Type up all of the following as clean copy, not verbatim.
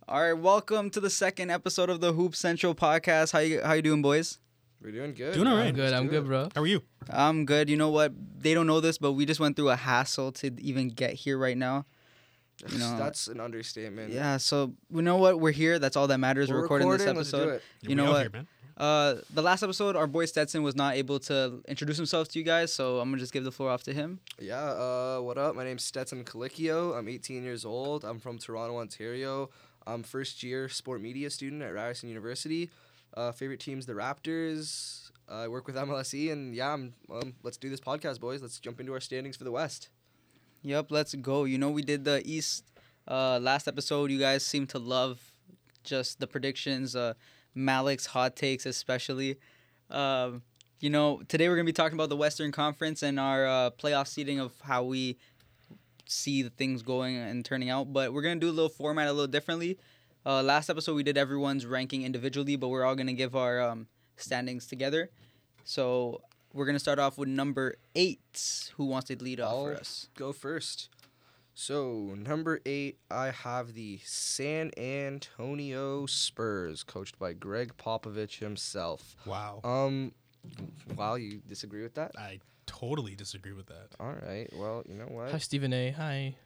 All right, welcome to the second episode of the Hoop Central podcast. How you doing, boys? We're doing good. Doing all right. I'm good, bro. How are you? I'm good. You know what? They don't know this, but we just went through a hassle to even get here right now. You know, That's an understatement. Yeah, so you know what? We're here. That's all that matters. We're recording this let's do episode. it. You know what? Here, man. The last episode, our boy Stetson was not able to introduce himself to you guys, so I'm gonna just give the floor off to him. Yeah, what up? My name's Stetson Colicchio. I'm 18 years old. I'm from Toronto, Ontario. I'm first year sport media student at Ryerson University. Favorite team's the Raptors. I work with MLSE, and yeah, let's do this podcast, boys. Let's jump into our standings for the West. Yep, let's go. You know, we did the East last episode. You guys seem to love just the predictions, Malik's hot takes especially. You know, today we're going to be talking about the Western Conference and our playoff seeding of how we see the things going and turning out. But we're going to do a little format a little differently. Last episode we did everyone's ranking individually, but we're all going to give our standings together. So we're going to start off with number 8. Who wants to lead off for us? Go first. So, number 8, I have the San Antonio Spurs, coached by Greg Popovich himself. Wow. Wow, you disagree with that? I totally disagree with that. All right, well, you know what? Hi, Stephen A. Hi.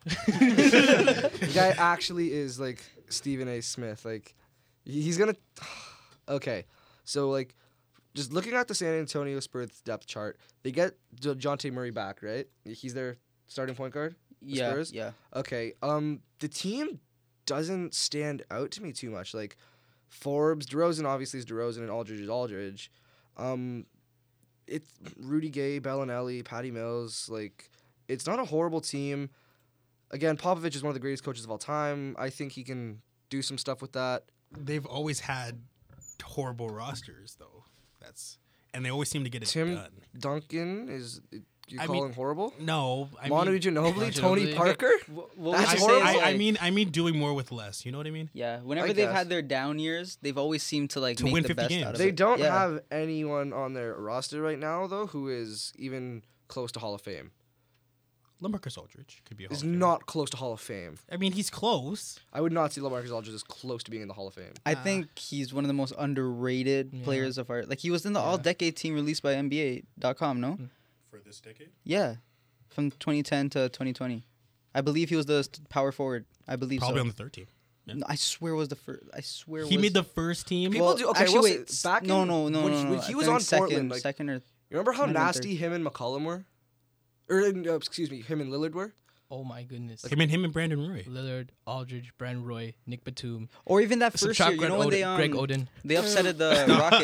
The guy actually is like Stephen A. Smith. Like, he's gonna. Okay, so like, just looking at the San Antonio Spurs depth chart, they get DeJounte Murray back, right? He's their starting point guard. Yeah, Spurs? yeah. Okay. The team doesn't stand out to me too much. Like, Forbes, DeRozan obviously is DeRozan, and Aldridge is Aldridge. It's Rudy Gay, Bellinelli, Patty Mills. Like, it's not a horrible team. Again, Popovich is one of the greatest coaches of all time. I think he can do some stuff with that. They've always had horrible rosters, though. And they always seem to get it Tim done. Duncan is. You I call mean, him horrible? No, Manu mean, Ginobili, Tony Ginobili. Parker. What That's would you horrible. say is, like, I mean doing more with less. You know what I mean? yeah. Whenever I they've guess. had their down years, they've always seemed to To make win the 50 best games. out of They it. don't Yeah. have anyone on their roster right now, though, who is even close to Hall of Fame. LaMarcus Aldridge could be a Hall Is of Famer. not close to Hall of Fame. I mean, he's close. I would not see LaMarcus Aldridge as close to being in the Hall of Fame. I think he's one of the most underrated Yeah. players of our. Like, he was in the Yeah. All-Decade team released by NBA.com. No. For this decade? Yeah, from 2010 to 2020. I believe he was the power forward. I believe Probably so. on the third team. Yeah. No, I swear it was the first. I swear He was, made the first team. People Well, do- okay, actually, we'll wait. say back no, in- no. when he was I on think second, Portland, like- second or You remember how Might have been nasty him and McCollum were? Or, excuse me, him and Lillard were? Oh my goodness. him and Brandon Roy. Lillard, Aldridge, Brandon Roy, Nick Batum. or even that first year. You know when Greg Oden. they upsetted the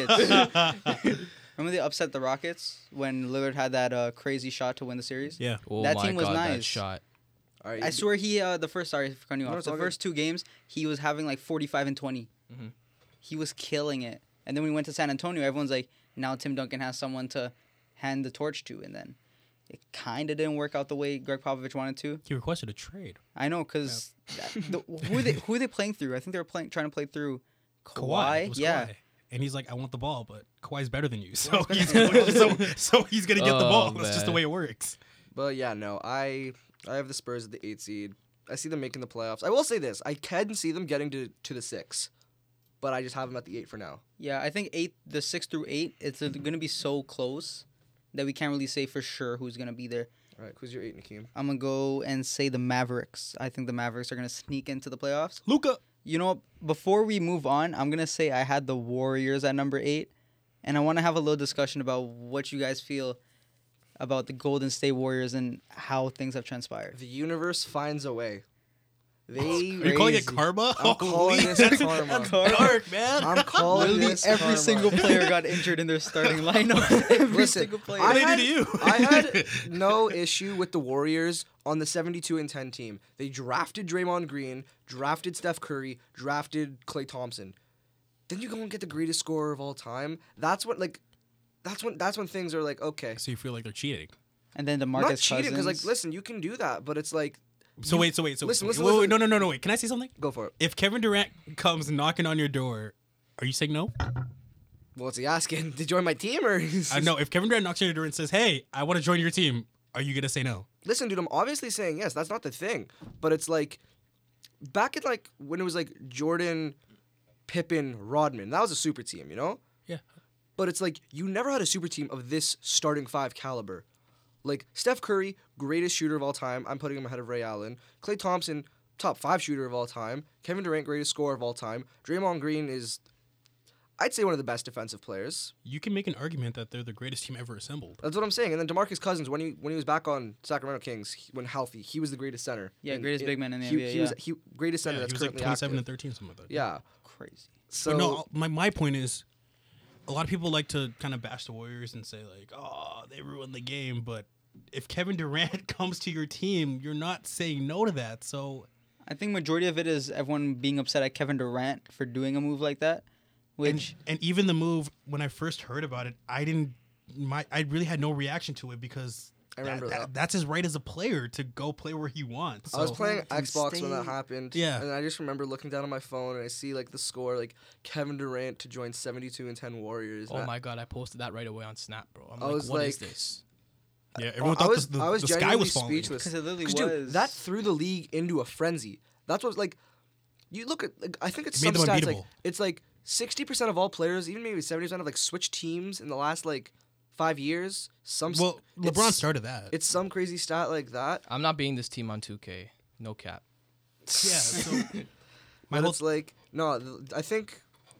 Rockets. Remember they upset the Rockets when Lillard had that crazy shot to win the series? Yeah. Oh That my team was God, nice. that shot. All right. I swear he sorry for cutting you No, off. it's The all first 2 games he was having like 45 and 20. Mhm. He was killing it. And then when we went to San Antonio, everyone's like, now Tim Duncan has someone to hand the torch to, and then it kind of didn't work out the way Greg Popovich wanted to. He requested a trade. I know, because who are they playing through? I think they were trying to play through It Kawhi. was Yeah. Kawhi. And he's like, I want the ball, but Kawhi's better than you. So he's so he's going to get the Oh, ball. That's just the man. way it works. But yeah, no, I have the Spurs at the 8th seed. I see them making the playoffs. I will say this. I can see them getting to the 6. But I just have them at the 8 for now. Yeah, I think the 6 through 8, it's going to be so close that we can't really say for sure who's going to be there. All right, who's your 8, Nakeem? I'm going to go and say the Mavericks. I think the Mavericks are going to sneak into the playoffs. Luka. You know, before we move on, I'm going to say I had the Warriors at number 8. And I want to have a little discussion about what you guys feel about the Golden State Warriors and how things have transpired. The universe finds a way. They. Are you calling it Crazy. karma? I'm calling Holy, this karma. Dark, man. I'm calling Literally this every karma. single player got injured in their starting lineup. Every Listen, single player. What did they do to you? I had no issue with the Warriors on the 72-10 team. They drafted Draymond Green, drafted Steph Curry, drafted Klay Thompson. Then you go and get the greatest scorer of all time. That's when things are like, okay. So you feel like they're cheating? And then DeMarcus Not cheating, because Cousins. listen, you can do that, but it's like, So wait. Listen, wait, listen. no. Wait. Can I say something? go for it. If Kevin Durant comes knocking on your door, are you saying no? What's he asking? To join my team or? No. If Kevin Durant knocks on your door and says, "Hey, I want to join your team," are you gonna say no? Listen, dude, I'm obviously saying yes. That's not the thing. But it's like, back in like when it was like Jordan, Pippen, Rodman, that was a super team, you know? Yeah. But it's like you never had a super team of this starting five caliber. Like Steph Curry, greatest shooter of all time. I'm putting him ahead of Ray Allen. Klay Thompson, top 5 shooter of all time. Kevin Durant, greatest scorer of all time. Draymond Green is, I'd say, one of the best defensive players. You can make an argument that they're the greatest team ever assembled. That's what I'm saying. And then DeMarcus Cousins, when he was back on Sacramento Kings, when healthy, he was the greatest center. Yeah, And greatest big man in the he, NBA, He was greatest center Yeah, that's he was like currently 27 active. and 13, something like that. Yeah. Crazy. So But no, my point is, a lot of people like to kind of bash the Warriors and say like, oh, they ruined the game. But if Kevin Durant comes to your team, you're not saying no to that. So I think majority of it is everyone being upset at Kevin Durant for doing a move like that, which and even the move, when I first heard about it, I really had no reaction to it because I remember that. that's his right as a player to go play where he wants. I was So- playing Let him Xbox when that stay. happened. Yeah. And I just remember looking down on my phone and I see like the score, like Kevin Durant to join 72-10 Warriors. Oh And my god, I posted that right away on Snap, bro. I'm I was what is like- this? Yeah, everyone I thought was the sky genuinely was falling. speechless. because it literally 'Cause, was. dude, that threw the league into a frenzy. That's what like you look at. Like, I think it's It made some them stats like unbeatable. it's like 60% of all players, even maybe 70% have like switched teams in the last like 5 years. Well, LeBron it's- started that. It's some crazy stat like that. I'm not being this team on 2K. No cap. Yeah, so my But whole it's like no, I think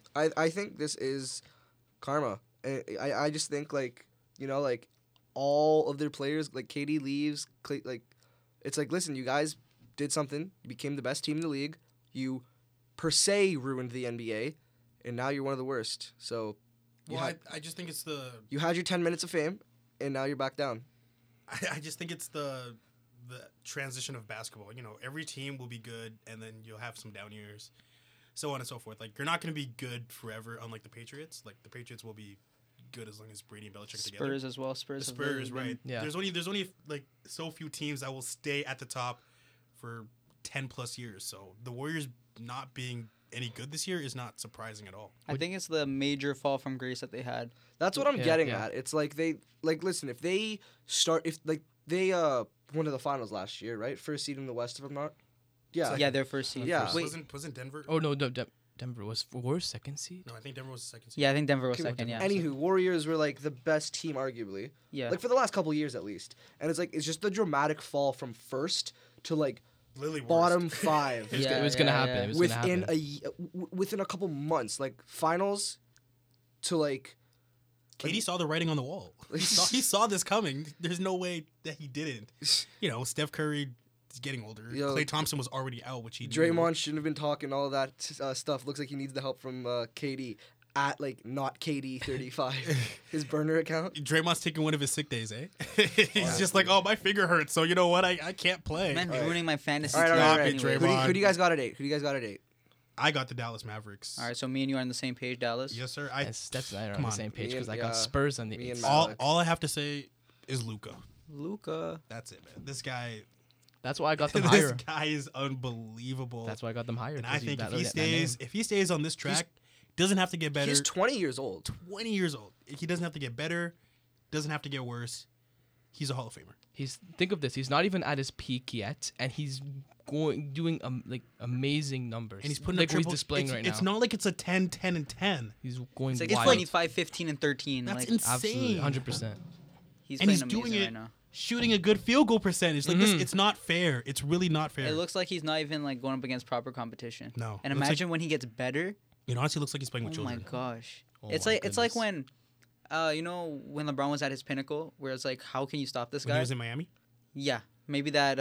this is karma. I just think like you know like all of their players like KD leaves like it's like listen, you guys did something, you became the best team in the league, you per se ruined the NBA, and now you're one of the worst. So you, well, had, I just think it's the you had your 10 minutes of fame, and now you're back down. I just think it's the transition of basketball. You know, every team will be good, and then you'll have some down years, so on and so forth. Like you're not going to be good forever, unlike the Patriots. Like the Patriots will be good as long as Brady and Belichick are together. Spurs as well. The Spurs. have Spurs, literally been- right? Yeah. There's only like so few teams that will stay at the top for 10 plus years. So the Warriors not being any good this year is not surprising at all. I think it's the major fall from grace that they had. That's what I'm Yeah, getting yeah. at. It's like they like listen, if they went to the finals last year, right? First seed in the West, if I'm not. Yeah. Yeah, their first seed. Yeah. Wait, Wasn't Denver? Oh no, Denver was Warriors second seed. No, I think Denver was the second seed. yeah, I think Denver was Okay, second. Yeah. Anywho, Warriors were like the best team, arguably. Yeah. Like for the last couple years at least. And it's like it's just the dramatic fall from first to like Literally worst. bottom 5 Yeah, it was gonna yeah, happen. yeah. It was gonna within happen. within a couple months, like finals to like KD saw the writing on the wall. He saw this coming. There's no way that he didn't. You know, Steph Curry is getting older. Yo, Klay Thompson was already out, which he knew. Draymond shouldn't have been talking all that stuff. Looks like he needs the help from KD at like not KD 35, his burner account. Draymond's taking one of his sick days, eh? He's just like, oh, my finger hurts, so you know what? I can't play. Man, Alright. ruining my fantasy All right, team. all right, all Stop right. it, anyways. Draymond. Who do you guys got at 8? Who do you guys got at 8? I got the Dallas Mavericks. All right, so me and you are on the same page, Dallas. Yes, sir. That's not on come the on. same page Me and- because I yeah, got Spurs on the me and 8th. Matt. all, Alex. all I have to say is Luca. Luca. That's it, man. This guy, That's why I got them this higher. guy is unbelievable. That's why I got them higher. and 'cause I think that- if he that name. stays on this track, doesn't have to get better. He's 20 years old. 20 years old. He doesn't have to get better. Doesn't have to get worse. He's a Hall of Famer. Think of this. He's not even at his peak yet, and he's doing like amazing numbers. And he's putting like up what he's triple. displaying it's, right it's now. not like it's a 10, 10, and 10. He's going It's like wild. 25, 15, and 13. That's like, Absolutely, insane. 100%. he's And playing he's amazing doing it right now. shooting a good field goal percentage. Like this, Mhm. it's not fair. It's really not fair. It looks like he's not even like going up against proper competition. No. And It looks imagine when he gets better. It honestly looks like he's playing with Oh my children. gosh. Oh it's my like it's like goodness. when, you know, when LeBron was at his pinnacle, where it's like, how can you stop this When he guy? was in Miami. Yeah, maybe that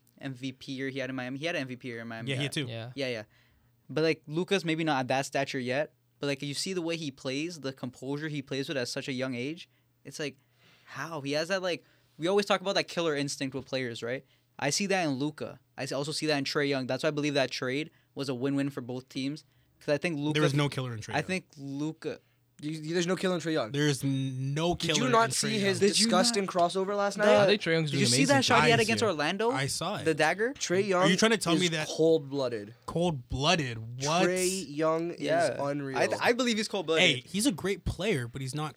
MVP year he had in Miami. He had an MVP year in Miami. Yeah, he had too. Yeah. Yeah. But like Luka's maybe not at that stature yet. But like you see the way he plays, the composure he plays with at such a young age. It's like, how he has that like. We always talk about that killer instinct with players, right? I see that in Luka. I also see that in Trae Young. That's why I believe that trade was a win-win for both teams. Because I think Luka. There was no killer in Trae. I think Luka. There's no killer in Trae Young. there is no killer. Did you in not Trae see Young. his Did you disgusting crossover last I night? think Trae Young's Did doing you see amazing. that shot he had I against see it. Orlando? I saw it. The dagger? Trey Young. Are you trying to tell is me that- cold-blooded? Cold-blooded. What? Trey Young Yeah. is unreal. I believe he's cold-blooded. Hey, he's a great player, but he's not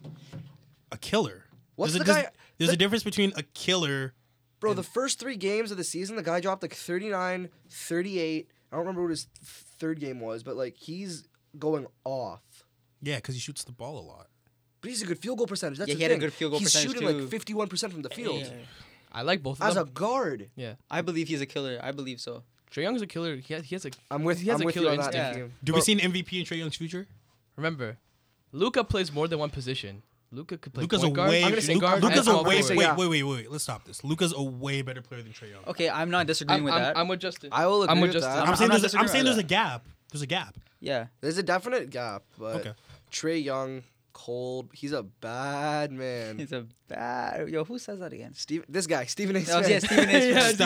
a killer. What's there's the a, guy? There's, there's a difference between a killer. Bro, the first 3 games of the season, the guy dropped like 39, 38, I don't remember what his third game was, but like he's going off. Yeah, because he shoots the ball a lot. But he's a good field goal percentage. That's Yeah, the he had a thing. good field goal he's percentage, shooting too. like 51% from the field I like both of as a them. guard. I believe he's a killer. I believe so. Trae Young's a killer. He has a. I'm with He has I'm a with you killer on that. instinct. Team. Do we see an MVP in Trae Young's future? Remember, Luka plays more than one position. Luka could play Luka's a point guard, way. I'm gonna say shooting guard, guard. Luka's and a small way. say forward. yeah. Wait. Let's stop this. Luka's a way better player than Trae Young. Okay, I'm not disagreeing with that. I'm with Justin. I will agree I'm with with Justin. that. I'm saying not there's disagreeing with there's a that. gap. There's a gap. Yeah. There's a definite gap, but Okay. Trey Young, cold. He's a bad man. He's a bad. Yo, who says that again? This guy, Stephen A. Oh, Smith. yeah, Stephen A. Yeah, Smith.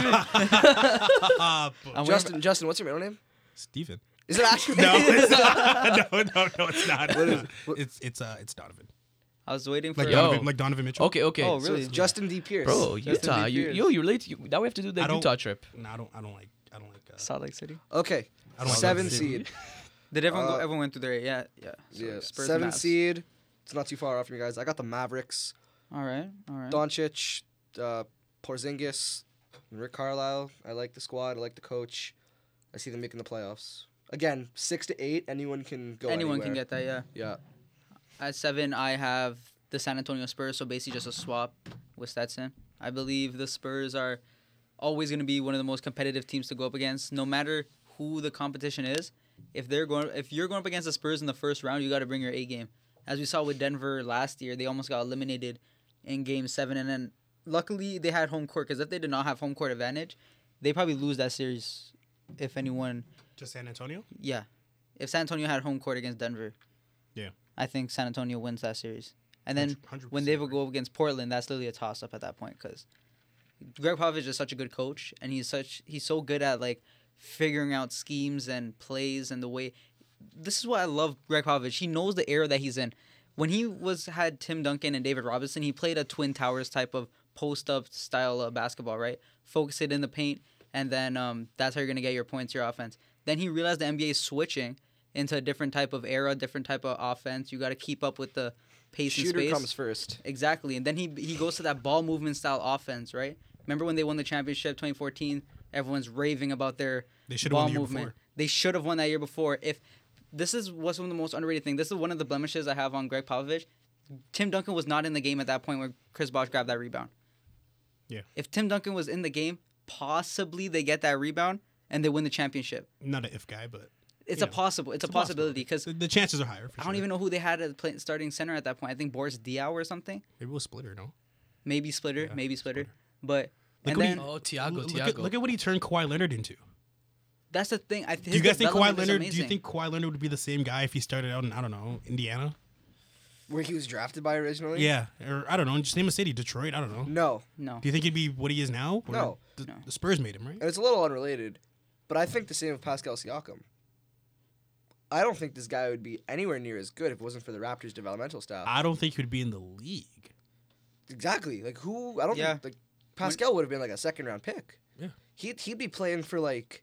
Stop. I'm Justin, what's your middle name? Steven. Is it actually? No, it's not. No, it's not. What is- what- It's Donovan. I was waiting for. Like Yo. Donovan, like Donovan Mitchell. Okay. Oh, So really? it's Justin D. Pierce. Bro, Justin Utah. D. You Pierce. you relate. Now we have to do I the don't- Utah trip. No, I don't like. Salt Lake City. Okay. I don't like 7 that seed. Did everyone go? Uh, Everyone went through there. Yeah. So Yeah. Spurs, 7 Mavs. seed. It's not too far off from you guys. I got the Mavericks. All right. Doncic, Porzingis, and Rick Carlisle. I like the squad. I like the coach. I see them making the playoffs. Again, 6 to 8. Anyone can go. Anyone anywhere. can get that. Yeah. Yeah. At 7, I have the San Antonio Spurs. So basically, just a swap with Stetson. I believe the Spurs are always going to be one of the most competitive teams to go up against, no matter who the competition is. If you're going up against the Spurs in the first round, you got to bring your A game. As we saw with Denver last year, they almost got eliminated in Game 7, and then luckily they had home court. Because if they did not have home court advantage, they probably lose that series. If anyone, To San Antonio. yeah, if San Antonio had home court against Denver, Yeah. I think San Antonio wins that series. And then 100% when they agree. would go up against Portland, that's literally a toss up at that point because Greg Popovich is such a good coach, and he's so good at like figuring out schemes and plays and the way. This is what I love Greg Popovich. He knows the era that he's in. When he had Tim Duncan and David Robinson, he played a Twin Towers type of post up style of basketball, right? Focus it in the paint, and then that's how you're gonna get your points, your offense. Then he realized the NBA is switching into a different type of era, different type of offense. You got to keep up with the pace and Shooter space. comes first. Exactly. And then he goes to that ball movement style offense, right? Remember when they won the championship 2014? Everyone's raving about their They should have ball won the year movement. before. They should have won that year before. If this is what's one of the most underrated things. This is one of the blemishes I have on Greg Popovich. Tim Duncan was not in the game at that point where Chris Bosh grabbed that rebound. Yeah. If Tim Duncan was in the game, possibly they get that rebound and they win the championship. Not an if guy, but It's You a know, possible. It's a possibility because the chances are higher. For I don't even know who they had as starting center at that point. I think Boris Diaw or something. Maybe it was Splitter. No. Maybe Splitter. Yeah, maybe Splitter. Splitter. But Look and what then Oh, Tiago. Look at what he turned Kawhi Leonard into. that's the thing. Do you guys think Kawhi Leonard? Do you think Kawhi Leonard would be the same guy if he started out in, I don't know, Indiana? Where he was drafted by originally? Yeah, or I don't know, just name a city, Detroit. I don't know. No. No. Do you think he'd be what he is now? Or No. No. The Spurs made him, right? And it's a little unrelated, but I think the same with Pascal Siakam. I don't think this guy would be anywhere near as good if it wasn't for the Raptors' developmental staff. I don't think he'd be in the league. Exactly. Like who? I don't Yeah. think like Pascal would have been like a second-round pick. Yeah. He'd be playing for like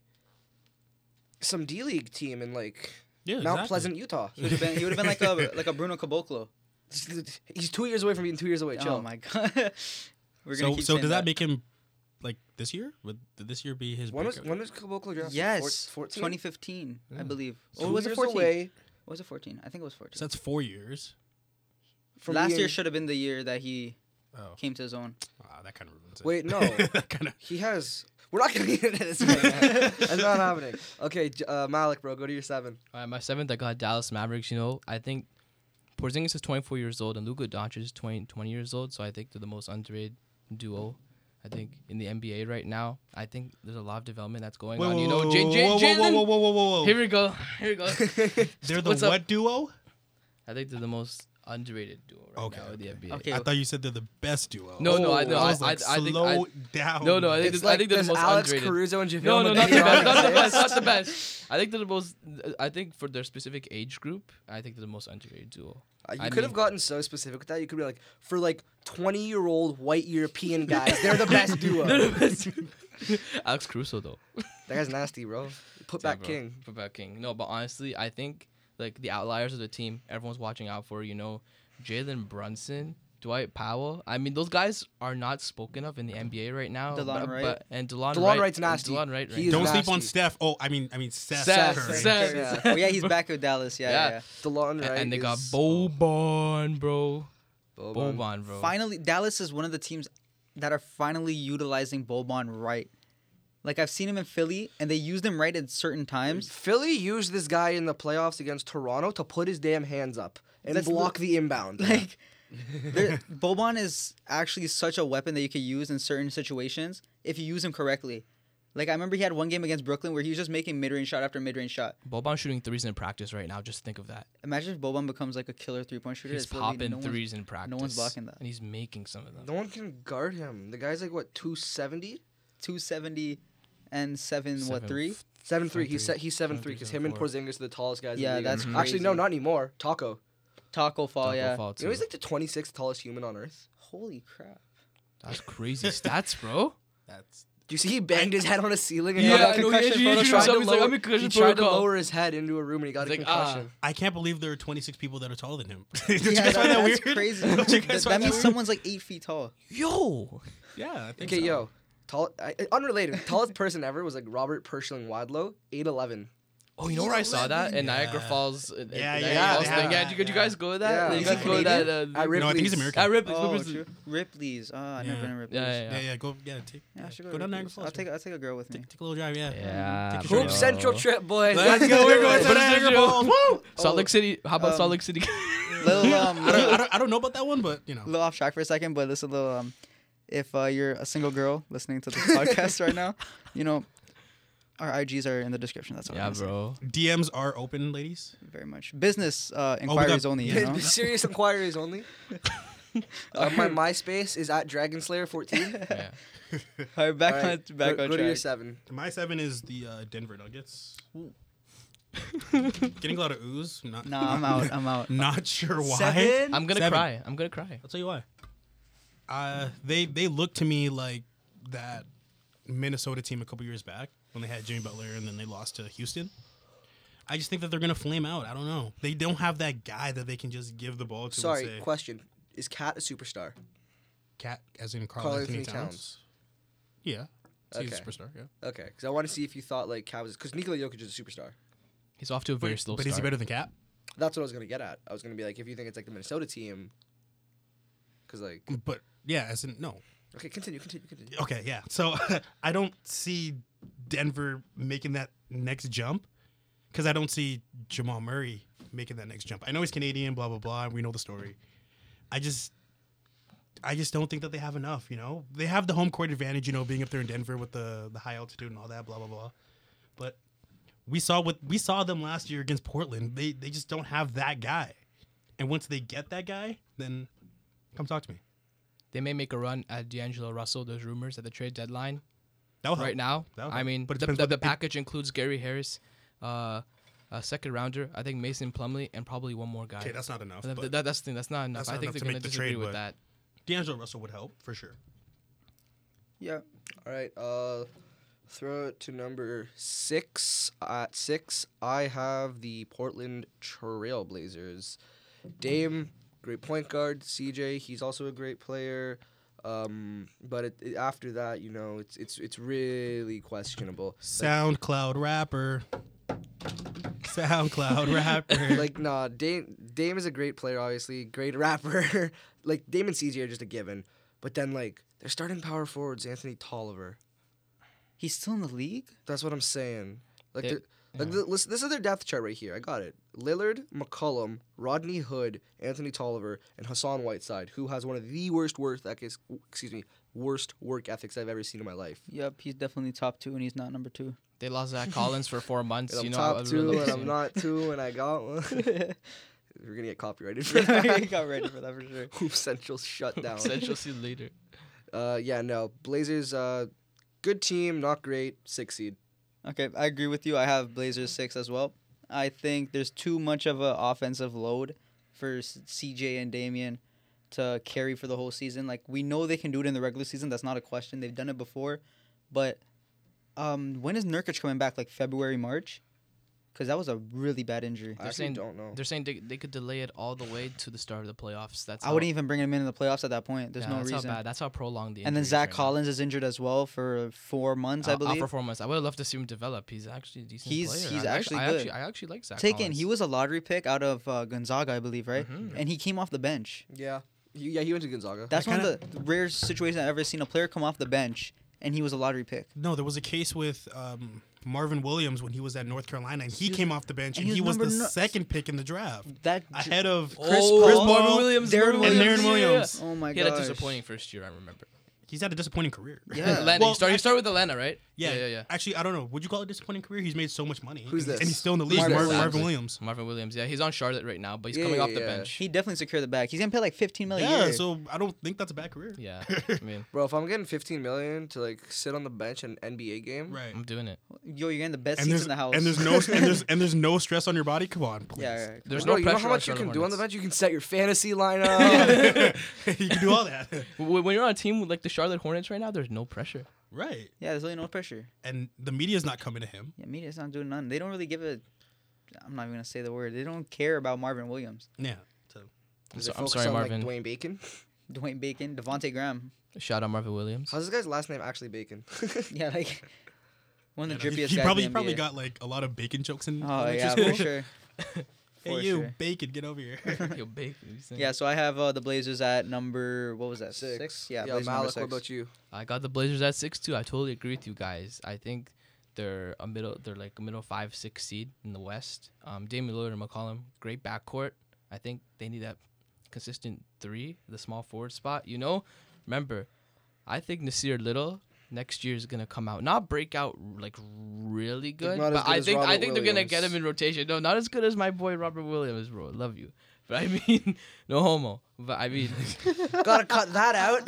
some D League team in like Yeah, Mount exactly. Pleasant, Utah. He would have been like a Bruno Caboclo. He's 2 years away from being 2 years away. Chill. Oh my god. We're gonna So, keep so saying does that make him like this year? Would this year be his? When was breakout? Caboclo drafted? Yes, 14? 2015, I Yeah. believe. Two Or was it years 14? away Was it 14? I think it was 14. So that's 4 years. from Last being- year should have been the year that he Oh, came to his own. that kind of ruins it. Wait, no. that kind of. He has. We're not gonna get into this right now. That's not happening. Okay, Malik, bro, go to your 7. All right, my 7th, I got Dallas Mavericks. You know, I think Porzingis is 24 years old and Luka Doncic is 20 years old. So I think they're the most underrated duo. I think in the NBA right now, I think there's a lot of development that's going on. You know, Jalen. whoa. Here we go. Here we go. They're the What's up? what duo? I think they're the most underrated duo right Okay, now in the NBA. Okay. I thought you said they're the best duo. No, no, I Oh, know. I was I like, think slow down. No, I think It's I think they're does the most Alex underrated. Caruso and JaVale No, not the McGee best. Not the best. exist? Not the best. I think they're the most. I think for their specific age group, I think they're the most underrated duo. You I could have mean- gotten so specific with that. You could be like, for like 20-year-old white European guys, they're the best duo. Alex Caruso though. That guy's nasty, bro. Put Yeah, back bro. King. Put back King. No, but honestly, I think like the outliers of the team, everyone's watching out for. You know, Jalen Brunson Dwight Powell. I mean, those guys are not spoken of in the NBA right now. DeLon Wright. And DeLon DeLon Wright. Wright's nasty. DeLon Wright. He is Don't nasty. sleep on Steph. Oh, I mean Seth. Seth. Curry. Seth. Yeah. Oh yeah, he's back with Dallas. Yeah. Yeah. DeLon Wright And they got is- Boban, bro. Boban. Boban, bro. Finally, Dallas is one of the teams that are finally utilizing Boban right. Like I've seen him in Philly, and they used him right at certain times. Philly used this guy in the playoffs against Toronto to put his damn hands up and That's block the inbound. Like, Boban is actually such a weapon that you could use in certain situations if you use him correctly. Like I remember he had one game against Brooklyn where he was just making mid-range shot after mid-range shot. Boban shooting threes in practice right now. Just think of that. Imagine if Boban becomes like a killer three-point shooter. He's It's literally popping no one's- threes in practice. one's blocking that. And he's making some of them. No one can guard him. The guy's like what 270, 270 and 7 what 3? 7'3". He's 7'3". he's 7'3" because him and 7'3", Porzingis are the tallest guys. Yeah, in the league. that's Actually no, crazy. not anymore. Taco. Taco Fall, Taco yeah. Fall, You know he's too. like the 26th tallest human on earth. Holy crap. That's crazy stats, bro. That's Do you see he banged his head on a ceiling and Yeah, got I a know, concussion? he injured He tried himself. to He's like, lower- I'm in concussion he tried to protocol. lower his head into a room and he got He's a like, concussion. I can't believe there are 26 people that are taller than him. Don't you Yeah, guys find that that's weird? crazy. Don't you guys that find means weird? someone's like 8 feet tall. Yo. Yeah, I think Okay, so. yo. Unrelated. Tallest person ever was like Robert Pershing Wadlow, 8'11". Oh, you know where I saw that? In Yeah. Niagara Falls. Yeah, Niagara yeah, Falls they thing. have Yeah, that, did you guys go to that? Yeah. You Is guys he go to that? Canadian? At No, I think he's Ripley's. American. At Ripley's. Oh, Ripley's. true. Ripley's. I've never Yeah. been to Ripley's. Yeah. Yeah, go. Yeah, Yeah, I should go to down Niagara Ripley's. Falls. I'll take a girl with me. Take a little drive. Yeah. Yeah. Take a bro. Hoop Central trip, boys. Let's go. We're going to What is Niagara it, Falls. Woo! Salt Lake City. How about Um, Salt Lake City? Little I don't know about that one, but you know. little off track for a second, but listen, little if you're a single girl listening to this podcast right now, you know, our IGs are in the description. That's all. Yeah, I'm gonna bro. DMs are open, ladies. say. Very much business inquiries only. You know. Serious inquiries only. My MySpace is at DragonSlayer14. Yeah. All right, back All right, on back go on to your track. 7. My 7 is the Denver Nuggets. Getting a lot of ooze. Not, Nah, I'm out. I'm out. Not sure why. 7? I'm gonna 7. cry. I'm gonna cry. I'll tell you why. They look to me like that Minnesota team a couple years back when they had Jimmy Butler and then they lost to Houston. I just think that they're gonna flame out. I don't know. They don't have that guy that they can just give the ball to. Sorry, and say, question. Is Cat a superstar? Cat, as in Karl Carl Anthony Anthony Towns. Towns. Yeah, he's a Okay. superstar. Yeah, Okay, because I want to see if you thought like Cat was... Because Nikola Jokic is a superstar. He's off to a very slow but start. is he better than Cat? That's what I was going to get at. I was going to be like, if you think it's like the Minnesota team... Because like... But yeah, as in no. Okay, continue. Okay, yeah. So I don't see Denver making that next jump because I don't see Jamal Murray making that next jump. I know he's Canadian, blah blah blah. We know the story. I just don't think that they have enough. You know, they have the home court advantage. You know, being up there in Denver with the high altitude and all that, blah blah blah. But we saw them last year against Portland. They just don't have that guy. And once they get that guy, then come talk to me. They may make a run at D'Angelo Russell. There's rumors at the trade deadline That'll help. right now. That'll I help. mean, But it the, depends the, what the it- package includes Gary Harris, a second rounder. I think Mason Plumlee, and probably one more guy. Okay, that's not enough. That's but that's the thing. That's not enough. that's I not think enough they're to gonna make the disagree trade, with but- that. D'Angelo Russell would help for sure. Yeah. All right, throw it to number 6. At 6, I have the Portland Trailblazers. Dame, great point guard. CJ, he's also a great player. But after that, you know, it's really questionable. SoundCloud rapper. SoundCloud rapper. Like, nah, Dame is a great player, obviously, great rapper. Like, Dame and CJ are just a given. But then, like, they're starting power forwards, Anthony Tolliver. He's still in the league? That's what I'm saying. Like, They- they're- listen, this is their depth chart right here. I got it. Lillard, McCollum, Rodney Hood, Anthony Tolliver, and Hassan Whiteside, who has one of the worst work ethics I've ever seen in my life. Yep, he's definitely top 2, and he's not number 2. They lost Zach Collins for 4 months. And I'm You know, top I would 2, really and like I'm to not 2, and I got one. We're gonna get copyrighted for He that. got ready for that for sure. Hoop Central shut see. down. Central see later. Yeah, no. Blazers, good team, not great. 6 seed. Okay, I agree with you. I have Blazers 6 as well. I think there's too much of an offensive load for CJ and Damian to carry for the whole season. Like, we know they can do it in the regular season. That's not a question. They've done it before. But when is Nurkic coming back? Like February, March? because that was a really bad injury. I actually saying- don't know. They're saying they could delay it all the way to the start of the playoffs. That's I wouldn't even bring him in the playoffs at that point. There's yeah, no that's reason. How bad. That's how prolonged the. And then injury is Zach right now. Collins is injured as well for 4 months, I Out believe. for 4 months. I would have loved to see him develop. He's actually a decent He's- player. he's I actually I good. Actually, I actually like Zach Taken. Collins. He was a lottery pick out of Gonzaga, I believe, right? Mhm. And he came off the bench. Yeah. He went to Gonzaga. That's I one of the rare situations I've ever seen a player come off the bench, and he was a lottery pick. No, there was a case with Marvin Williams when he was at North Carolina, and he came off the bench, and and he he was was the number second pick in the draft, That ahead of Chris Chris Paul, Paul, Williams, Darren Marvin and Williams. Darren yeah. Williams. Oh my He had a gosh. disappointing first year. I remember. He's had a disappointing career. Yeah. Atlanta. Well, you start with Atlanta, right? Yeah. Actually, I don't know. Would you call it a disappointing career? He's made so much money. Who's and, this? And he's still in the league. Marvin Marvin, Williams. Williams. Marvin Williams. Yeah, he's on Charlotte right now, but he's Yeah, coming off the yeah. bench. He definitely secured the bag. He's gonna pay like 15 million a Yeah, year. so I don't think that's a bad career. Yeah, I mean, Bro, if I'm getting 15 million to like sit on the bench in an NBA game, Right. I'm doing it. Yo, you're getting the best And seats there's in the house. and there's no and there's no stress on your body. Come on, please. yeah, yeah. There's bro, no you know pressure how on much you Charlotte can do on the Hornets. bench? You can set your fantasy lineup. you can do all that. When you're on a team with like the Charlotte Hornets right now, there's no pressure. Right. Yeah, there's really no pressure. And the media's not coming to him. Yeah, media's not doing nothing. They don't really give a. I'm not even gonna say the word. They don't care about Marvin Williams, Yeah. So Does So- it I'm focus sorry, on Marvin. like Dwayne Bacon? Dwayne Bacon, Devontae Graham. Shout out Marvin Williams. How's this guy's last name actually Bacon? Yeah, like one of the yeah, drippiest he guys probably in he the probably NBA. got like a lot of bacon jokes in Oh elementary yeah, school. for sure. Hey, For you, sure. bacon, get over here. Yo, Bacon, you saying? Yeah, so I have the Blazers at number what was that? 6. Yeah, Yo, Blazers number Malik, 6. what about you? I got the Blazers at 6-2. I totally agree with you guys. I think they're like a middle 5-6 seed in the West. Damian Lillard and McCollum, great backcourt. I think they need that consistent 3, the small forward spot. You know, remember, I think Nasir Little next year is gonna come out, not break out like really good, not as but good I as think Robert they're gonna Williams. get him in rotation. No, not as good as my boy Robert Williams, bro. Love you, but I mean, no homo. But I mean. Gotta cut that out.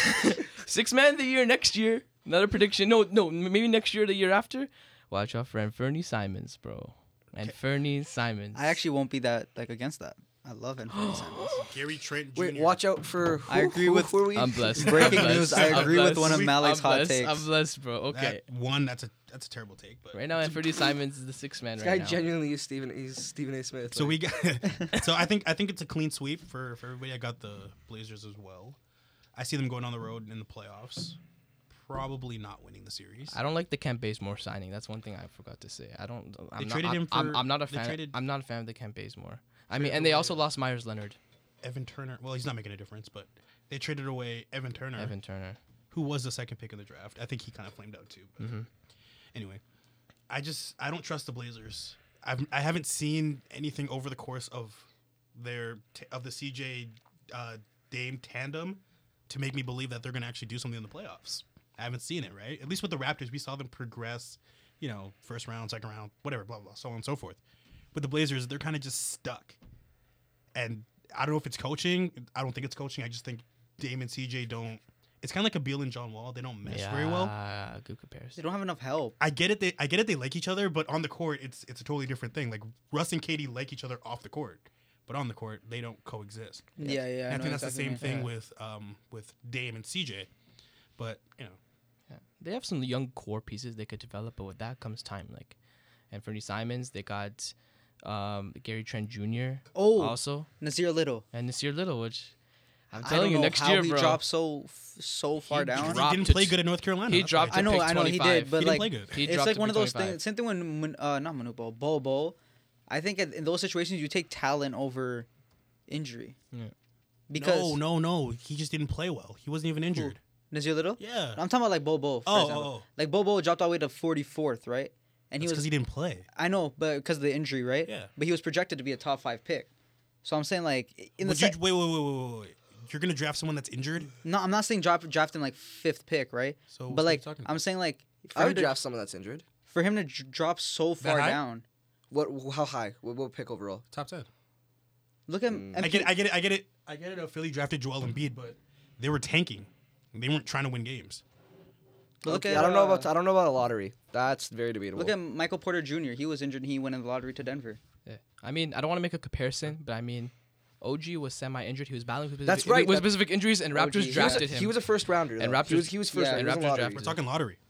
6 man of the year next year. Another prediction. No, maybe next year, or the year after. Watch out for Anthony Simons, bro. Anthony Simons. I actually won't be that like against that. I love Anthony Simons. Gary Trent Jr. Wait, watch out for. I agree with- Who are we? I'm blessed. Breaking I'm blessed. news, I I'm agree with blessed. one of Malik's I'm hot blessed. takes. I'm blessed, bro. Okay. That's a terrible take. But Right now, Anthony Simons is the 6th man This right guy now. genuinely is Stephen A. Smith. So like, we got. So I think it's a clean sweep for everybody. I got the Blazers as well. I see them going on the road in the playoffs. Probably not winning the series. I don't like the Kent Bazemore signing. That's one thing I forgot to say. I'm traded him I'm not a they fan. traded- I'm not a fan of the Kent Bazemore. I Traded mean, and they away- also lost Myers Leonard, Evan Turner. Well, he's not making a difference, but they traded away Evan Turner, Evan Turner. who was the second pick in the draft. I think he kind of flamed out too. But Anyway, I don't trust the Blazers. I haven't seen anything over the course of the CJ Dame tandem to make me believe that they're going to actually do something in the playoffs. I haven't seen it, right? At least with the Raptors, we saw them progress, first round, second round, whatever, blah, blah, so on and so forth. With the Blazers, they're kind of just stuck. And I don't know if it's coaching. I don't think it's coaching. I just think Dame and CJ don't. It's kind of like a Beal and John Wall. They don't mesh very well. Good comparison. They don't have enough help. I get it. They like each other, but on the court, it's a totally different thing. Like Russ and Katie like each other off the court, but on the court, they don't coexist. Yeah. And I think that's the same thing Yeah. with Dame and CJ. But Yeah. They have some young core pieces they could develop, but with that comes time. Like Anthony Simons, they got Gary Trent Jr. Oh, also, Nasir Little. and Nasir Little, which I'm I telling don't you, know next how year, he bro. dropped so far He down. dropped he didn't to play t- good at North Carolina. he That's dropped why I know, pick he 25. did, but He didn't like play good. He it's dropped like to one pick of those 25. things. Same thing when not Manu Bol. I think in those situations you take talent over injury. Yeah. Because no, he just didn't play well. He wasn't even injured. Nasir Little. Yeah. I'm talking about like Bobo. For example. Oh. Like Bobo dropped all the way to 44th, right? And That's because he didn't play. I know, but because of the injury, right? Yeah. But he was projected to be a top 5 pick. So I'm saying like in the Would you, wait. You're gonna draft someone that's injured? no, I'm not saying draft him like 5th pick, right? So But like what are you talking I'm about? saying like I would draft someone that's injured. for him to drop so far high? down. What? How high? What pick overall? top 10. Look at I get it. Philly drafted Joel Embiid, but they were tanking. They weren't trying to win games. But look Okay, at I don't know about a lottery. That's very debatable. look at Michael Porter Jr. He was injured and he went in the lottery to Denver. Yeah. I mean, I don't want to make a comparison, but I mean, OG was semi-injured. He was battling with That's right, with that- specific injuries, and OG, Raptors yeah. drafted him. He was a first rounder. And Though. Raptors- He was first. yeah, round. and He wasn't Raptors lottery. drafted We're talking lottery.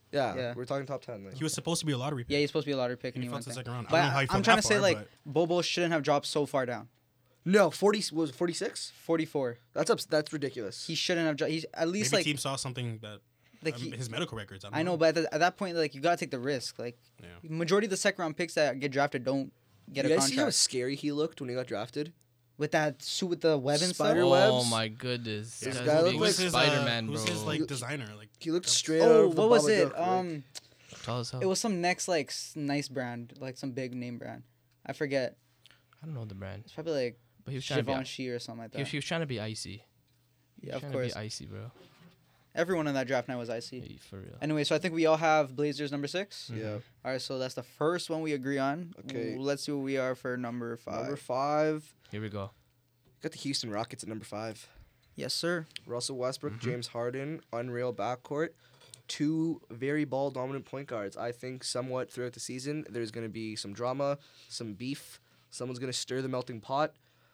Yeah, Yeah. we're talking top 10. Like. He was supposed to be a lottery pick. Yeah, he's supposed to be a lottery pick, and and he he fell went to the there. second round. I But don't know how he fell I'm trying that to say far, like but Bobo shouldn't have dropped so far down. No, 40 was 46. 44. That's ridiculous. He shouldn't have. He's at least maybe like team saw something that his medical records. I know, but at that point, like you gotta take the risk. Like Yeah. majority of the second round picks that get drafted don't get you a guys see how contract. scary he looked when he got drafted? With that suit with the web and Spider stuff. webs? Oh my goodness. Yeah. This This guy guy's looked being like Spider-Man, who's bro. his like designer? Like He looked that's- straight out Oh, of the what was Baba it? Duck, like- Tall as hell. It was some next like nice brand, like some big name brand. I forget. I don't know the brand, It's probably like but he was trying to be. Givenchy or something like that. He was trying to be icy. He Yeah, was of trying course. to be icy, bro. Everyone in that draft night was icy. Hey, for real. Anyway, so I think we all have Blazers number 6. Mhm. Yeah. All right, so that's the first one we agree on. Okay. Let's see what we are for number 5. Number 5. Here we go. Got the Houston Rockets at number 5. Yes, sir. Russell Westbrook, Mhm. James Harden, unreal backcourt. 2 very ball dominant point guards. I think somewhat throughout the season there's going to be some drama, some beef. Someone's going to stir the melting pot.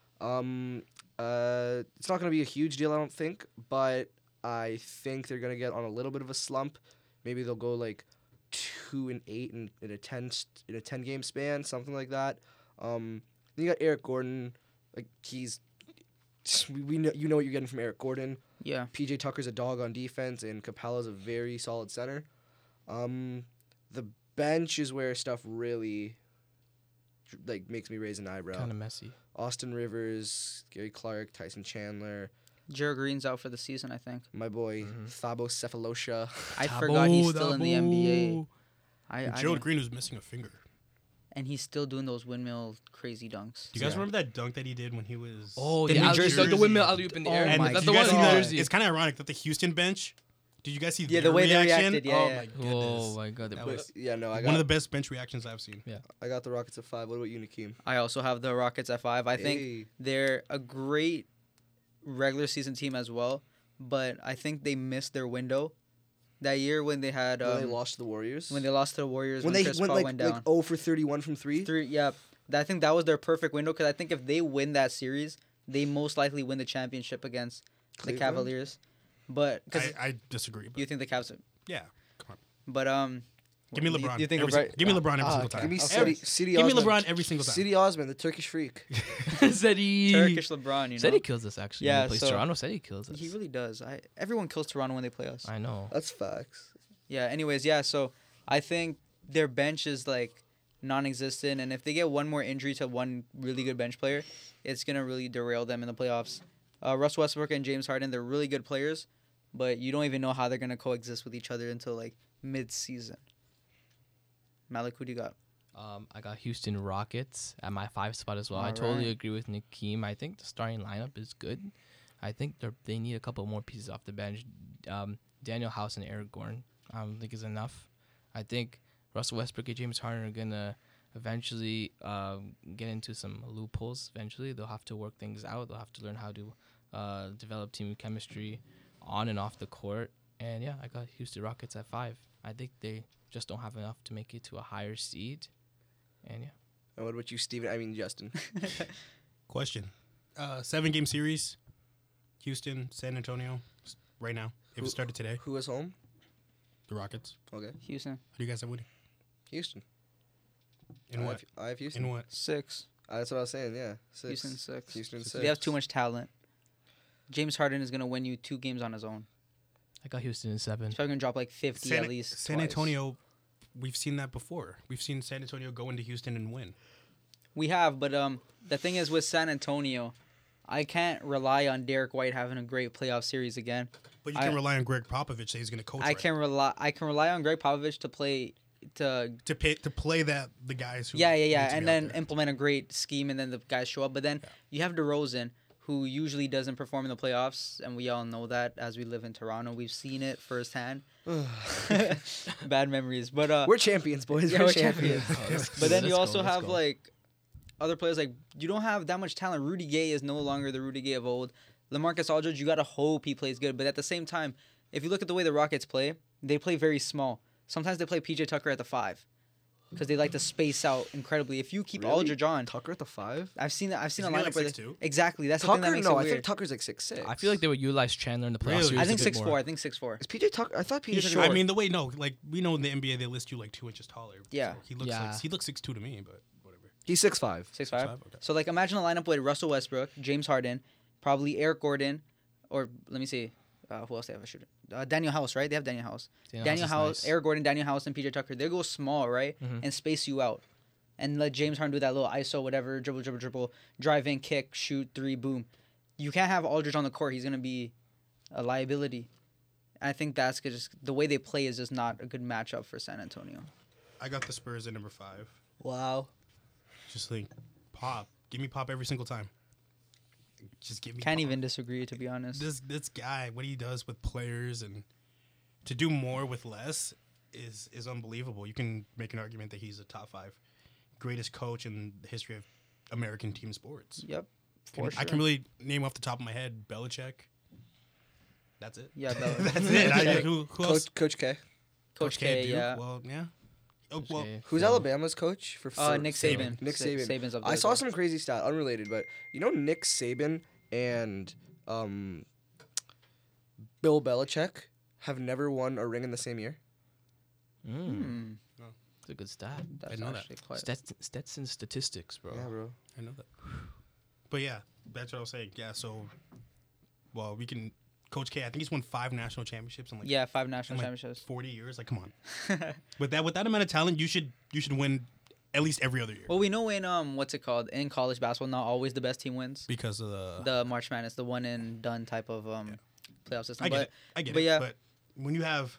It's not going to be a huge deal, I don't think, but I think they're going to get on a little bit of a slump. Maybe they'll go like 2-8 in a 10 game span, something like that. Then you got Eric Gordon, like he's we know you know what you're getting from Eric Gordon. Yeah. PJ Tucker's a dog on defense, and Capella's a very solid center. The bench is where stuff really like makes me raise an eyebrow. Kind of messy. Austin Rivers, Gary Clark, Tyson Chandler, Jared Green's out for the season, I think. my boy Mhm. Thabo Cephalosha. I forgot he's still in the NBA. Gerald didn't- Green was missing a finger. and he's still doing those windmill crazy dunks. Do you guys Yeah. remember that dunk that he did when he was? Oh, The the New alley, Jersey- the windmill alley oop in the Oh air. my And That's did the you one guys in see New the? Jersey. It's kind of ironic that the Houston bench. Did you guys see Yeah, their the way they reaction? reacted, yeah, oh yeah. my goodness. Oh my god. That But- was Yeah, no, I one of the got best bench reactions I've seen. the Rockets at 5. What about you, Nakeem? I also have the Rockets at 5. I think Hey. they're a great regular season team as well, but I think they missed their window that year when they had When they lost to the Warriors. when they lost to the Warriors when when they Chris went Paul like went down. like 0 for 31 from 3. I think that was their perfect window because I think if they win that series, they most likely win the championship against the Cleveland? Cavaliers. But because I disagree. But you think the Cavs, yeah, come on. but Give me you- LeBron. You think every, LeBron? give me LeBron every Ah, single okay. time. Give me Okay. City Give me Osman. LeBron every single time. City Osman, the Turkish freak. Said he. Turkish LeBron, you know. Said he kills us actually. Yeah, When he plays so- Toronto. Said he kills us. He really does. Everyone kills Toronto when they play us. I know. That's facts. Yeah. Anyways, yeah. So I think their bench is like non-existent, and if they get one more injury to one really good bench player, it's gonna really derail them in the playoffs. Russ Westbrook and James Harden, they're really good players, but you don't even know how they're gonna coexist with each other until like mid-season. Malik, who do you got? I got Houston Rockets at my 5 spot as well. I totally Alright. agree with Nakeem. I think the starting lineup is good. I think they need a couple more pieces off the bench. Daniel House and Eric Gordon, I don't think is enough. I think Russell Westbrook and James Harden are gonna eventually get into some loopholes. Eventually, they'll have to work things out. They'll have to learn how to develop team chemistry on and off the court. And yeah, I got Houston Rockets at 5. I think they just don't have enough to make it to a higher seed. And yeah. And what about you, Steven? I mean, Justin. Question: 7-game series, Houston, San Antonio, right now. If Who- it started today, Who is home? the Rockets. Okay, Houston Who do you guys have winning? Houston. In what? I have Houston. In what? 6. That's what I was saying. Yeah, 6. Houston 6. Houston Six. 6. They have too much talent. James Harden is gonna win you 2 games on his own. I got Houston in 7. He's probably gonna drop like 50 at least. San twice. Antonio, we've seen that before. We've seen San Antonio go into Houston and win. We have, but the thing is with San Antonio, I can't rely on Derek White having a great playoff series again. But you can rely on Greg Popovich that he's going to coach. I right. can rely on Greg Popovich to play to play the guys who yeah, need to and be then out there. implement a great scheme, and then the guys show up. But then you have DeRozan, who usually doesn't perform in the playoffs, and we all know that as we live in Toronto. We've seen it firsthand. Bad memories, but We're champions, boys. yeah, we're we're champions. champions. But then you also have like other players like you don't have that much talent. Rudy Gay is no longer the Rudy Gay of old. LaMarcus Aldridge, you gotta hope he plays good. But at the same time, if you look at the way the Rockets play, they play very small. Sometimes they play PJ Tucker at the 5. because they like to space out incredibly. If you keep Really? Aldridge on, Tucker at the 5. I've seen I've seen Isn't a he lineup like where 6'2"? exactly that's the thing that Tucker? makes No, it I weird. think Tucker's like 6'6". I feel like they would utilize Chandler in the playoffs. Really? series I a think bit 6'4". more. I think 6'4". Is PJ Tucker? I thought PJ He's Tucker. I mean, the way like we know in the NBA they list you like 2 inches taller. Yeah. So he looks Yeah. like, he looks 6'2" to me, but whatever. he's 6'5". 6'5". 6'5"? Okay. So like imagine a lineup with Russell Westbrook, James Harden, probably Eric Gordon, or let me see, who else they have a shooter? Daniel House, right? They have Daniel House. Daniel is House, nice. Eric Gordon, Daniel House, and PJ Tucker. They go small, right, Mhm. and space you out, and let James Harden do that little ISO, whatever, dribble, drive in, kick, shoot, 3, boom. You can't have Aldridge on the court. He's gonna be a liability. I think that's just the way they play is just not a good matchup for San Antonio. I got the Spurs at number 5. Wow. Just like Pop. Give me Pop every single time. Just give me Can't Pop. even disagree, to be honest. This guy, what he does with players and to do more with less is unbelievable. You can make an argument that he's a top 5 greatest coach in the history of American team sports. Yep. For sure. I can really name off the top of my head Belichick. That's it. Yeah, Bel- That's it. Who else? Coach K. Coach K, Duke? yeah. Well, yeah. Oh, well, Okay. Who's Yeah. Alabama's coach for Nick Saban. Saban. Nick Saban. Saban's up there. I as saw well. some crazy stat, unrelated, but you know Nick Saban and Bill Belichick have never won a ring in the same year. Hmm. It's a good stat. That's know that. actually quite. Stetson statistics, bro. Yeah, bro. I know that. But yeah, that's what I was saying. Yeah, so, well, we can. Coach K, I think he's won 5 national championships in like, Yeah, 5 national in like championships. 40 years. Like, come on. With that amount of talent, you should win at least every other year Well, we know in what's it called in college basketball, not always the best team wins. because of The March Madness, the one and done type of playoff system. I get But it. I get but it. yeah. But when you have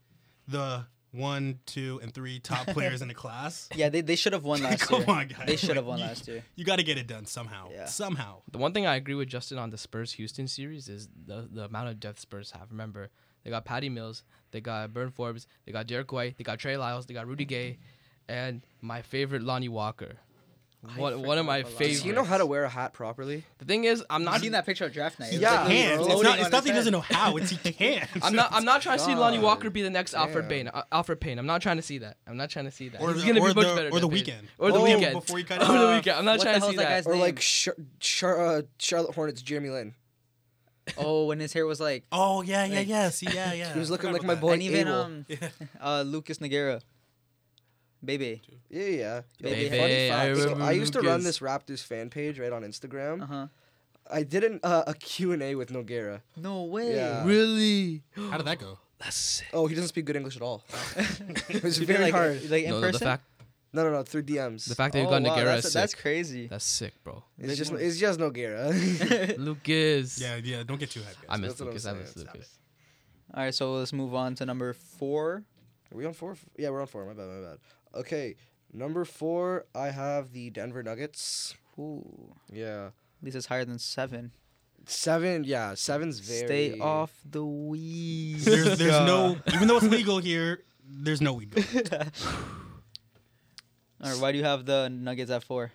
the 1, 2, and 3 top players in the class, yeah, they should have won last come year. on, guys. They should have Like, won last year. You got to get it done somehow. Yeah. Somehow. The one thing I agree with Justin on the Spurs Houston series is the amount of depth Spurs have. Remember, they got Patty Mills, they got Burn Forbes, they got Derek White, they got Trey Lyles, they got Rudy Gay, and my favorite Lonnie Walker. One of my forgot about Lonnie. favorites. Does he know how to wear a hat properly? The thing is, I'm I've not. seen that picture of draft night. It was Yeah, like He he was can't. floating It's not on that his he head. doesn't know how. It's he can't. I'm not trying to see Lonnie God. Walker be the next Alfred Damn. Payne. Alfred Payne. I'm not trying to see that. I'm not trying to see that. Or He's the- gonna or be much the- better. or than the Payne. weekend. Or the Oh, weekend. before you cut Or it the off. weekend. I'm not What trying the to hell's see that that. guy's Or name? like Charlotte Hornets, Jeremy Lin. Oh, when his hair was like. Oh, yeah, Like- yes. Yeah, yeah. He was looking Forgot like my about boy And even Abel. Lucas Nogueira. Baby. Yeah. Baby. Funny fact, I remember I used to run Lucas. this Raptors fan page right on Instagram. Uh-huh. I did a Q&A with Nogueira. No way. Yeah. Really? that. How did that go? That's sick. Oh, he doesn't speak good English at all. It was You did, very like, hard. Like in No, person? the fact No, through DMs. the fact that you Oh, got wow, Nogueira is that's sick. crazy. That's sick, bro. It's just Nogueira. Lucas. Yeah, don't get too hyped, I guys. miss That's what I'm Lucas. I miss saying. Lucas. All right, so let's move on to number 4. Are we on 4? Yeah, we're on 4. My bad. Okay, number 4, I have the Denver Nuggets. Ooh. Yeah. At least it's higher than 7. 7, yeah. 7's very... Stay off the weed. There's no, even though it's legal here, there's no weed going. All right, why do you have the Nuggets at 4?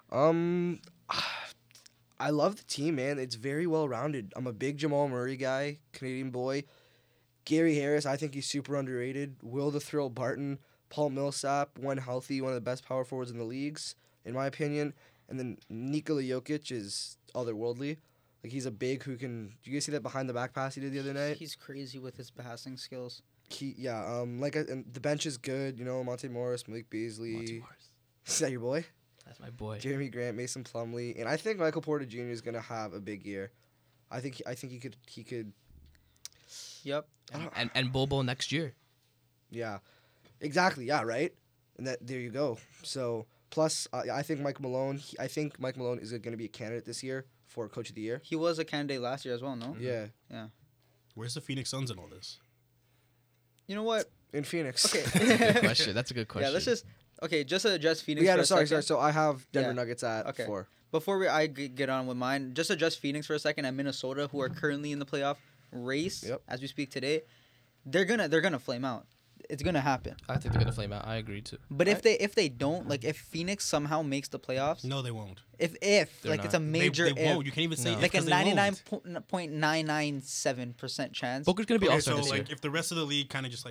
I love the team, man. It's very well-rounded. I'm a big Jamal Murray guy, Canadian boy. Gary Harris, I think he's super underrated. Will the Thrill Barton, Paul Millsap, when healthy, one of the best power forwards in the leagues, in my opinion. And then Nikola Jokic is otherworldly. Like, he's a big who can... Did you guys see that behind-the-back pass he did the other night? He's crazy with his passing skills. And the bench is good. You know, Monte Morris, Malik Beasley. Monty Morris. Is that your boy? That's my boy. Jeremy Grant, Mason Plumlee, and I think Michael Porter Jr. is gonna have a big year. I think he could. Yep. And Bobo next year. Yeah, exactly. Yeah, right. And there you go. So plus, I think Mike Malone. I think Mike Malone is gonna be a candidate this year for Coach of the Year. He was a candidate last year as well, no? Yeah, Where's the Phoenix Suns in all this? You know what? in Phoenix. Okay. Good question. That's a good question. Yeah, let's just... Okay, just to address Phoenix Yeah, for no, a sorry. second. So I have Denver Yeah. Nuggets at Okay. 4. Before I get on with mine, just address Phoenix for a second and Minnesota, who are currently in the playoff race Yep. as we speak today. They're gonna flame out. It's gonna happen. I think they're gonna flame out. I agree too. But if they don't, like if Phoenix somehow makes the playoffs, No, they won't. if They're like not. it's a major They if, won't. You can't even say No. if like a 'cause they won't. 99.997% chance. Booker's gonna be Okay, all-star so this like year. if the rest of the league kind of just like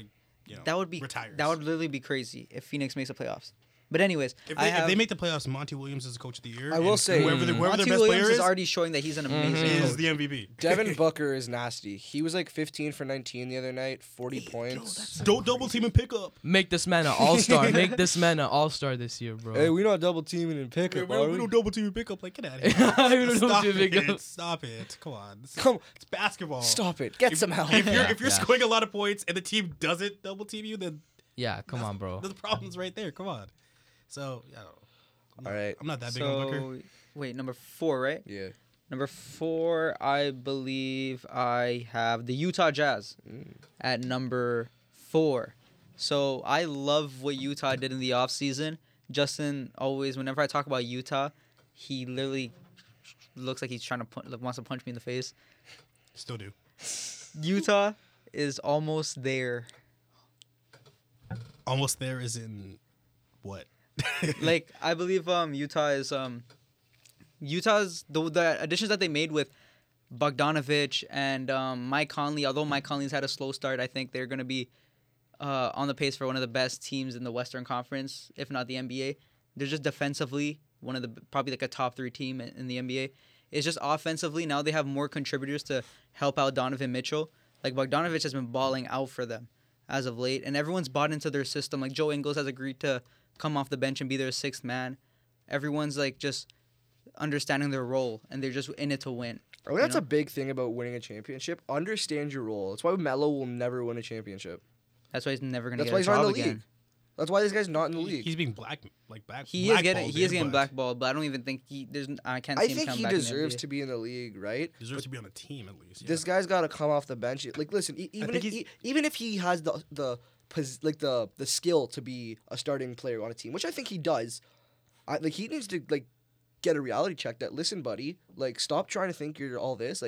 That would be retires. That would literally be crazy if Phoenix makes the playoffs. But anyways, If I have they make the playoffs, Monty Williams is the coach of the year. I will and say- whoever their Monty best Williams player is already showing that he's an amazing is coach. the MVP. Devin Booker is nasty. He was like 15 for 19 the other night, 40 points. Don't double team and pick up. Make this man an all-star. Make this man an all-star this year, bro. Hey, we not double teaming and pick We up, are we? don't double team and pick up. Like, get out of here. We don't Stop double team and pick it. up. Stop it. Come on. Come, It's basketball. stop it. Get some help. If you're Yeah. scoring a lot of points and the team doesn't double team you, then Yeah, come on, bro. the problem's right there. Come on. So, yeah. All right. I'm not that big on Booker. So wait, number 4, right? Yeah. Number 4, I believe I have the Utah Jazz at number 4. So I love what Utah did in the offseason. Justin always, whenever I talk about Utah, he literally looks like he's trying to wants to punch me in the face. Still do. Utah is almost there. Almost there is in what? Like I believe Utah's the additions that they made with Bogdanovich and Mike Conley. Although Mike Conley's had a slow start, I think they're gonna be on the pace for one of the best teams in the Western Conference, if not the NBA. They're just defensively one of the probably like a top 3 team in the NBA. It's just offensively now they have more contributors to help out Donovan Mitchell. Like Bogdanovich has been balling out for them as of late, and everyone's bought into their system. Like Joe Ingles has agreed to come off the bench and be their 6th man. Everyone's like just understanding their role, and they're just in it to win. I think that's know? a big thing about winning a championship. Understand your role. That's why Melo will never win a championship. That's why he's never gonna That's get why a he's not in job the again. league. That's why this guy's not in the league. He's being black. He is getting blackballed, blackballed, but I don't even think I can't. I see him think come he back in the deserves NBA. to be in the league, right? Deserves to be on a team at least. Yeah. This guy's got to come off the bench. Like, listen, even think if even if he has the skill to be a starting player on a team, which I think he does, he needs to get a reality check. That listen, buddy, stop trying to think you're all this.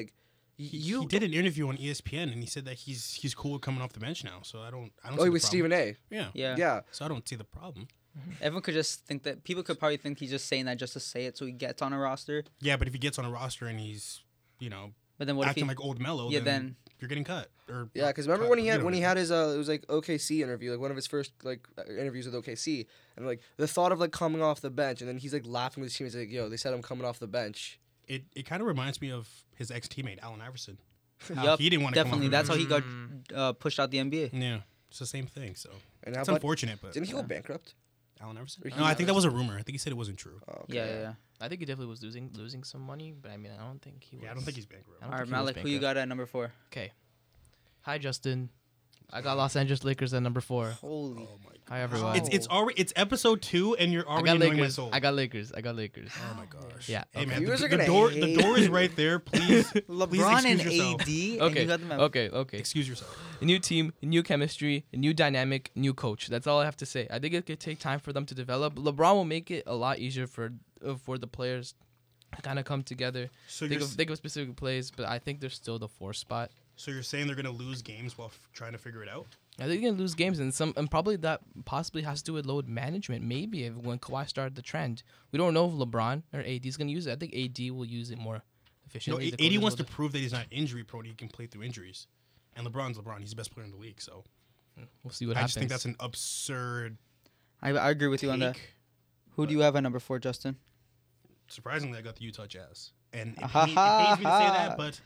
He did an interview on ESPN and he said that he's cool with coming off the bench now. So I don't. Oh, see he the was problem. Stephen A. Yeah. Yeah. So I don't see the problem. Everyone could just think that people could probably think he's just saying that just to say it so he gets on a roster. Yeah, but if he gets on a roster and he's But then what acting if he? like old Mello, Yeah, then then- you're getting cut. Or Yeah, because remember cut, when he you had know when what he I had his it was OKC interview, one of his first interviews with OKC, and the thought of coming off the bench, and then he's laughing with his team. He's like, "Yo, they said I'm coming off the bench." mean? It kind of reminds me of his ex teammate Allen Iverson. How Yup, he didn't want to come off definitely. the That's how bench. he got pushed out the NBA. Yeah, it's the same thing. So And how it's about unfortunate, but didn't he go bankrupt? Allen Iverson? Or he No, I think that was- was a rumor. I think he said it wasn't true. Oh, okay, Yeah. I think he definitely was losing some money, but I mean, I don't think he was. Yeah, I don't think he's bankrupt. I don't All right, think he was Malik, who you bankrupt. got at number 4? Okay. Hi, Justin. I got Los Angeles Lakers at number 4. Holy. Oh my god. Hi, everyone. It's already episode 2 and you're I already got knowing my Lakers. soul. I got Lakers. Oh my gosh. Yeah, Hey okay. man, Viewers the, are the gonna door hate the door is you. right there. Please, please LeBron and excuse yourself. AD, and you Okay. got them at Okay. Excuse yourself. A new team, a new chemistry, a new dynamic, new coach. That's all I have to say. I think it could take time for them to develop. LeBron will make it a lot easier for the players to kind of come together. So Think of specific plays, but I think they're still the 4th spot. so you're saying they're gonna lose games while trying to figure it out? I think they're gonna lose games, and probably that possibly has to do with load management. Maybe when Kawhi started the trend, we don't know if LeBron or AD is gonna use it. I think AD will use it more No, efficiently. The AD coaches wants to will prove that he's not injury prone. He can play through injuries, and LeBron's LeBron. He's the best player in the league. So We'll see what I happens. just think that's an absurd I agree with you on that. take. Who do you have at number 4, Justin? Surprisingly, I got the Utah Jazz, and it, Ha pains, ha it pains me to say ha. that, but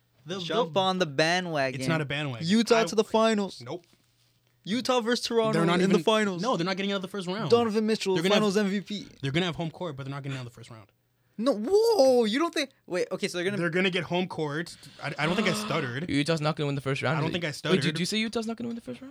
Jump on the bandwagon. It's not a bandwagon. Utah to the finals. Nope. Utah versus Toronto They're not in even the finals. No, they're not getting out of the first round. Donovan Mitchell, They're gonna finals MVP. They're gonna have home court, but they're not getting out of the first round. No, whoa! You don't think? Wait, okay, so They're gonna get home court. I don't think I stuttered. Utah's not gonna win the first round. I don't is it? think I Wait, stuttered. did you say Utah's not gonna win the first round?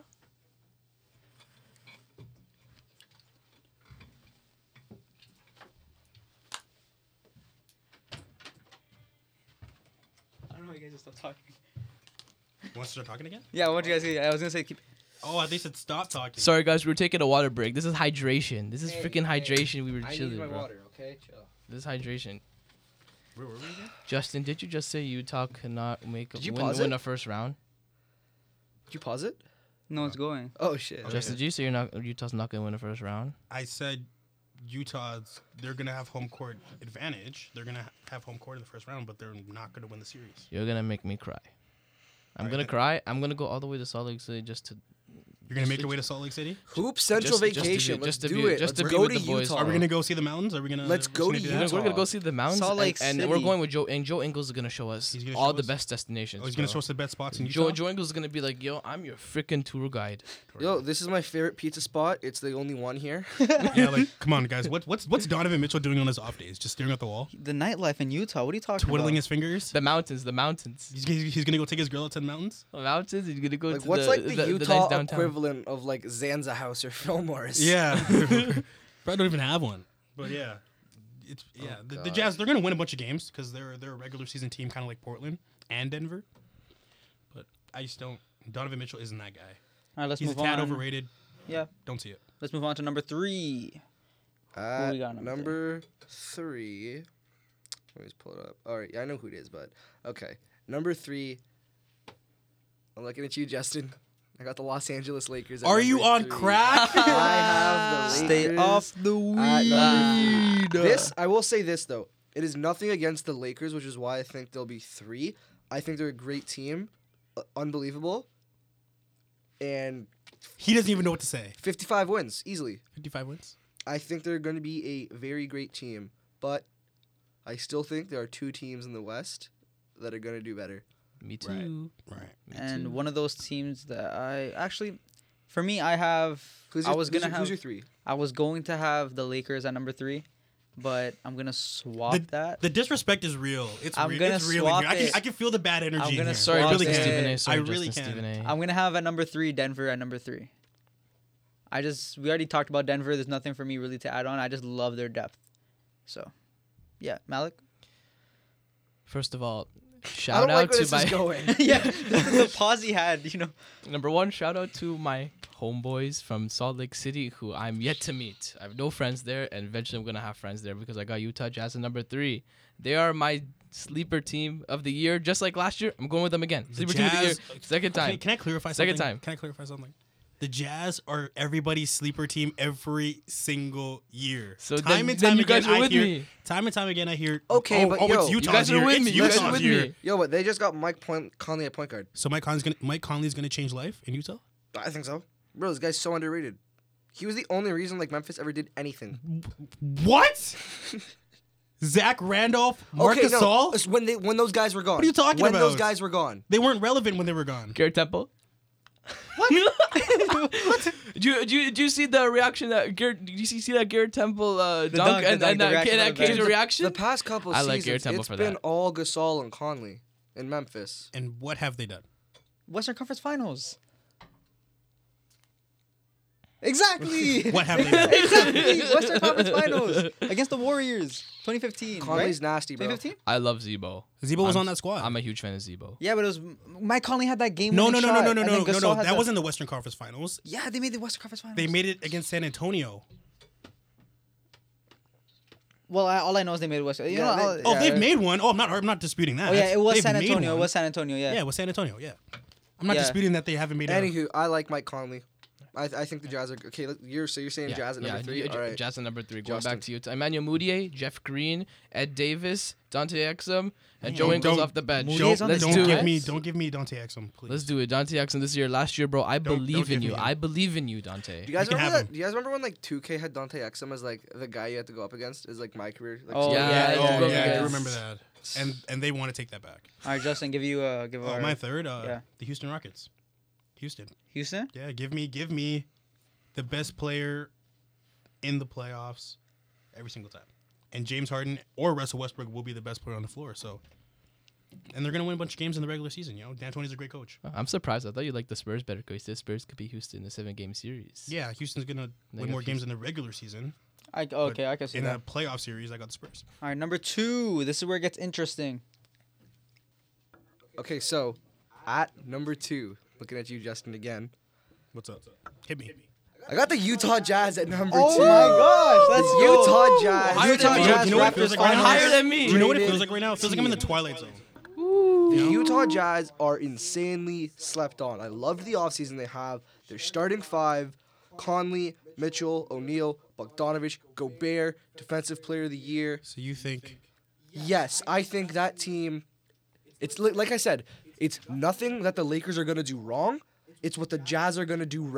I don't know. You guys just stop talking. You want to start talking again? Yeah, what you guys say? I was gonna say keep. Oh, I think said stop talking. Sorry, guys, we're taking a water break. This is hydration. This is Hey, freaking hey, hydration. We were chilling, bro. okay? Chill. This is hydration. Where were we again? Justin, did you just say Utah cannot Did you win pause win it? a first round? Did you pause it? No, it's going. Oh shit. Justin, did you say Utah's not gonna win a first round? I said they're gonna have home court advantage. They're gonna have home court in the first round, but they're not gonna win the series. You're gonna make me cry. I'm Alright, gonna then. cry. I'm gonna go all the way to Salt Lake City just to You're gonna make your way to Salt Lake City. Hoop Central Vacation. Let's do it. Let's go to with the boys. Utah. Are we gonna go see the mountains? Are we gonna? Let's go to do that? Utah. We're gonna go see the mountains, Salt Lake and City. we're going with Joe. And Joe Ingles is gonna show us He's gonna all show the us- best destinations. Oh, he's gonna bro. show us the best spots in Utah. Joe Ingles is gonna be like, yo, I'm your freaking tour guide. Yo, this is my favorite pizza spot. It's the only one here. Yeah, like come on, guys. What's Donovan Mitchell doing on his off days? Just staring at the wall, The nightlife in Utah. What are you talking twiddling about? his fingers. The mountains. He's gonna go take his girl out to the mountains. The mountains. He's gonna go Like, to what's like the nice Utah downtown. equivalent of like Zanza House or Fillmore's? Yeah, probably don't even have one. But yeah, the Jazz, they're gonna win a bunch of games because they're a regular season team, kind of like Portland and Denver. But I just don't. Donovan Mitchell isn't that guy. All right, let's He's a move tad on. overrated. Yeah, Don't see it. let's move on to number 3. At we got number number 3. Let me just pull it up. All right, yeah, I know who it is, but okay. Number 3. I'm looking at you, Justin. I got the Los Angeles Lakers. At Are you number on 3. crack? I have the Stay Lakers off the at number weed. 3. This, I will say this though. It is nothing against the Lakers, which is why I think they'll be 3. I think they're a great team, unbelievable, and He doesn't even know what to say. 55 wins easily. 55 wins. I think they're going to be a very great team, but I still think there are 2 teams in the West that are going to do better. Me too. Right. Me And too. one of those teams that I actually, for me, I have. Who's I your, was who's gonna your, have. who's your 3? I was going to have the Lakers at number 3, but I'm gonna swap that. The disrespect is real. I'm gonna it's real in swap here. it. I can feel the bad energy. I'm in gonna here. swap I really it. can. Stephen A. Sorry, I really Justin can. Stephen A. I'm gonna have at number 3 Denver at number 3. We already talked about Denver. There's nothing for me really to add on. I just love their depth. So, yeah, Malik. First of all, I shout don't like out where to this my is going. Yeah, the pause he had. number 1. Shout out to my homeboys from Salt Lake City who I'm yet to meet. I have no friends there, and eventually I'm gonna have friends there because I got Utah Jazz at number 3. They are my sleeper team of the year, just like last year. I'm going with them again. Sleeper team of the year, second time. Can I clarify Second something? time. Can I clarify something? The Jazz are everybody's sleeper team every single year. So time then- and then time you guys again, are with I hear. me. Time and time again, I hear. Okay, but yo, it's you Utah's guys are year. with It's me. You guys are Utah's with year. me. Yo, but they just got Mike Conley at point guard. So Mike Conley's gonna change life in Utah. I think so. Bro, this guy's so underrated. He was the only reason like Memphis ever did anything. What? Zach Randolph, Marc Okay, no, Gasol. it's when those guys were gone. What are you talking when those about? guys were gone. They weren't relevant when they were gone. Garrett Temple. What? Did you see the reaction that Garrett? Did you see that Garrett Temple dunk dunk, and the that reaction that on the cage bench. reaction? The past couple I seasons, like Garrett Temple it's for been that. all Gasol and Conley in Memphis. And what have they done? Western Conference Finals. Exactly. What have they done? Exactly. Western Conference Finals against the Warriors, 2015. Conley's right? nasty, bro. 2015. I love Zebo. Zebo was I'm- on that squad. I'm a huge fan of Zebo. Yeah, but it was Mike Conley had that game. no. winning shot, and then Gasol had That the- wasn't the Western Conference Finals. Yeah, they made the Western Conference Finals. They made it against San Antonio. Well, all I know is they made it Western. Yeah, Oh, they've made one. Oh, I'm not disputing that. Oh yeah, it was They've San made Antonio. It one. was San Antonio. Yeah. Yeah, it was San Antonio. Yeah, I'm not Yeah. disputing that they haven't made it. Anywho, I like Mike Conley. I think the Jazz are okay. You're saying Yeah, Jazz at number 3. All right. Jazz at number 3. Going Justin. back to Utah. Emmanuel Mudiay, Jeff Green, Ed Davis, Dante Exum, and Joe Don't- Ingles don't- off the bench. Mudiay's on Let's this do team. it. Don't give me Dante Exum, please. Let's do it. Dante Exum this year. Last year, bro, I Don't believe in give you. me him. I believe in you, Dante. Do you guys You can remember have that? him. Do you guys remember when like 2K had Dante Exum as like the guy you had to go up against? Is like my career. Like, Oh, Yeah, yeah, yeah, Oh yeah, yeah, I yeah. do remember that. And they want to take that back. All right, Justin, give Oh, our my third. yeah. The Houston Rockets. Houston. Houston. Yeah, give me the best player in the playoffs every single time. And James Harden or Russell Westbrook will be the best player on the floor. So, and they're gonna win a bunch of games in the regular season. You know, D'Antoni's a great coach. I'm surprised. I thought you liked the Spurs better because the Spurs could beat Houston in a 7-game series. Yeah, Houston's gonna They win got more games in the regular season. Okay, I can see In that. a playoff series, I got the Spurs. All right, number 2. This is where it gets interesting. Okay, so at number 2, looking at you, Justin, again. What's up? Hit me. I got the Utah Jazz at number 2. Oh my gosh, let's The go. Utah Jazz. Higher than me. Jazz You know what it Raptors feels like right now? finals. Higher than me. Do you know what it Rated feels like right now? It feels like I'm in the team. twilight zone. The Utah Jazz are insanely slept on. I love the offseason they have. They're starting 5. Conley, Mitchell, O'Neal, Bogdanovich, Gobert, Defensive Player of the Year. So you think? Yes, I think that team, it's like I said, it's nothing that the Lakers are going to do wrong. It's what the Jazz are going to do right.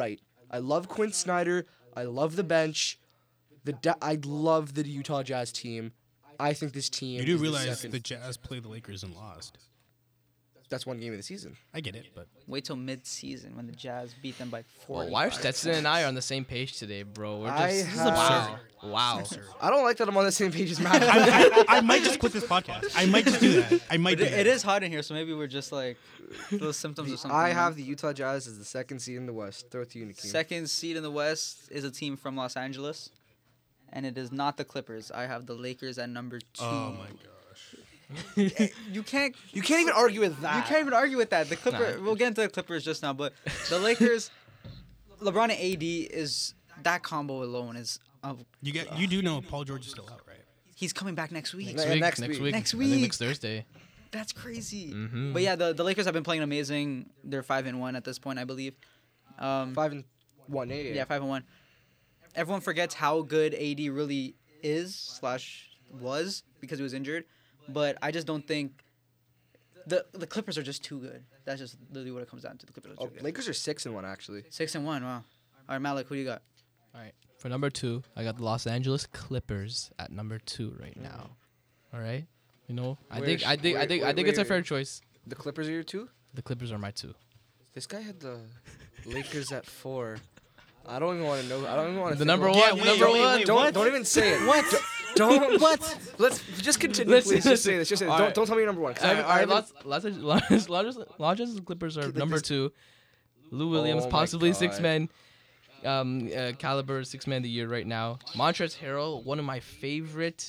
I love Quinn Snyder. I love the bench. I love the Utah Jazz team. I think this team. You do is realize the second. the Jazz played the Lakers and lost. That's one game of the season. I get it, but Wait till mid-season when the Jazz beat them by 40. Well, why are Stetson and I on the same page today, bro? We're I just have- wow. absurd. I don't like that I'm on the same page as Matt. I might just quit this podcast. I might just do that. I might But do that. it is hot in here, so maybe we're just like those symptoms of something. I have the Utah Jazz as the second seed in the West. Throw it to you, Nakeem. Second seed in the West is a team from Los Angeles, and it is not the Clippers. I have the Lakers at number 2. Oh my gosh. You can't You can't even argue with that. You can't even argue with that. The Clippers. Nah. We'll get into the Clippers just now, but the Lakers, LeBron and AD is that combo alone is. You do know Paul George is still out, right? He's coming back next week. Yeah, next week. Next I think week. next Thursday. That's crazy. Mhm. But yeah, the Lakers have been playing amazing. They're 5-1 at this point, I believe. 5-1. Yeah, 5-1. Everyone forgets how good AD really is/was because he was injured, but I just don't think the Clippers are just too good. That's just literally what it comes down to. The Clippers are too good. Lakers are 6-1 actually. 6-1. Wow. All right, Malik, who do you got? All right. For number 2, I got the Los Angeles Clippers at number 2 right now. All right. You know, I think it's a fair choice. The Clippers are your 2? The Clippers are my 2. This guy had the Lakers at 4. I don't even want to know. I don't even want to. The number Yeah, one. wait, Number wait, one. wait, Don't even say it. What? Don't. What? Let's just continue, Listen, please. Just listen. say this. Just say this. All Don't, right. don't tell me your number 1. 'cause All I right, haven't- Los Angeles Clippers are Like number this- 2. Lou Williams, Oh my possibly God. 6-man. Caliber 6-man of the year right now. Montrezl Harrell, one of my favorite,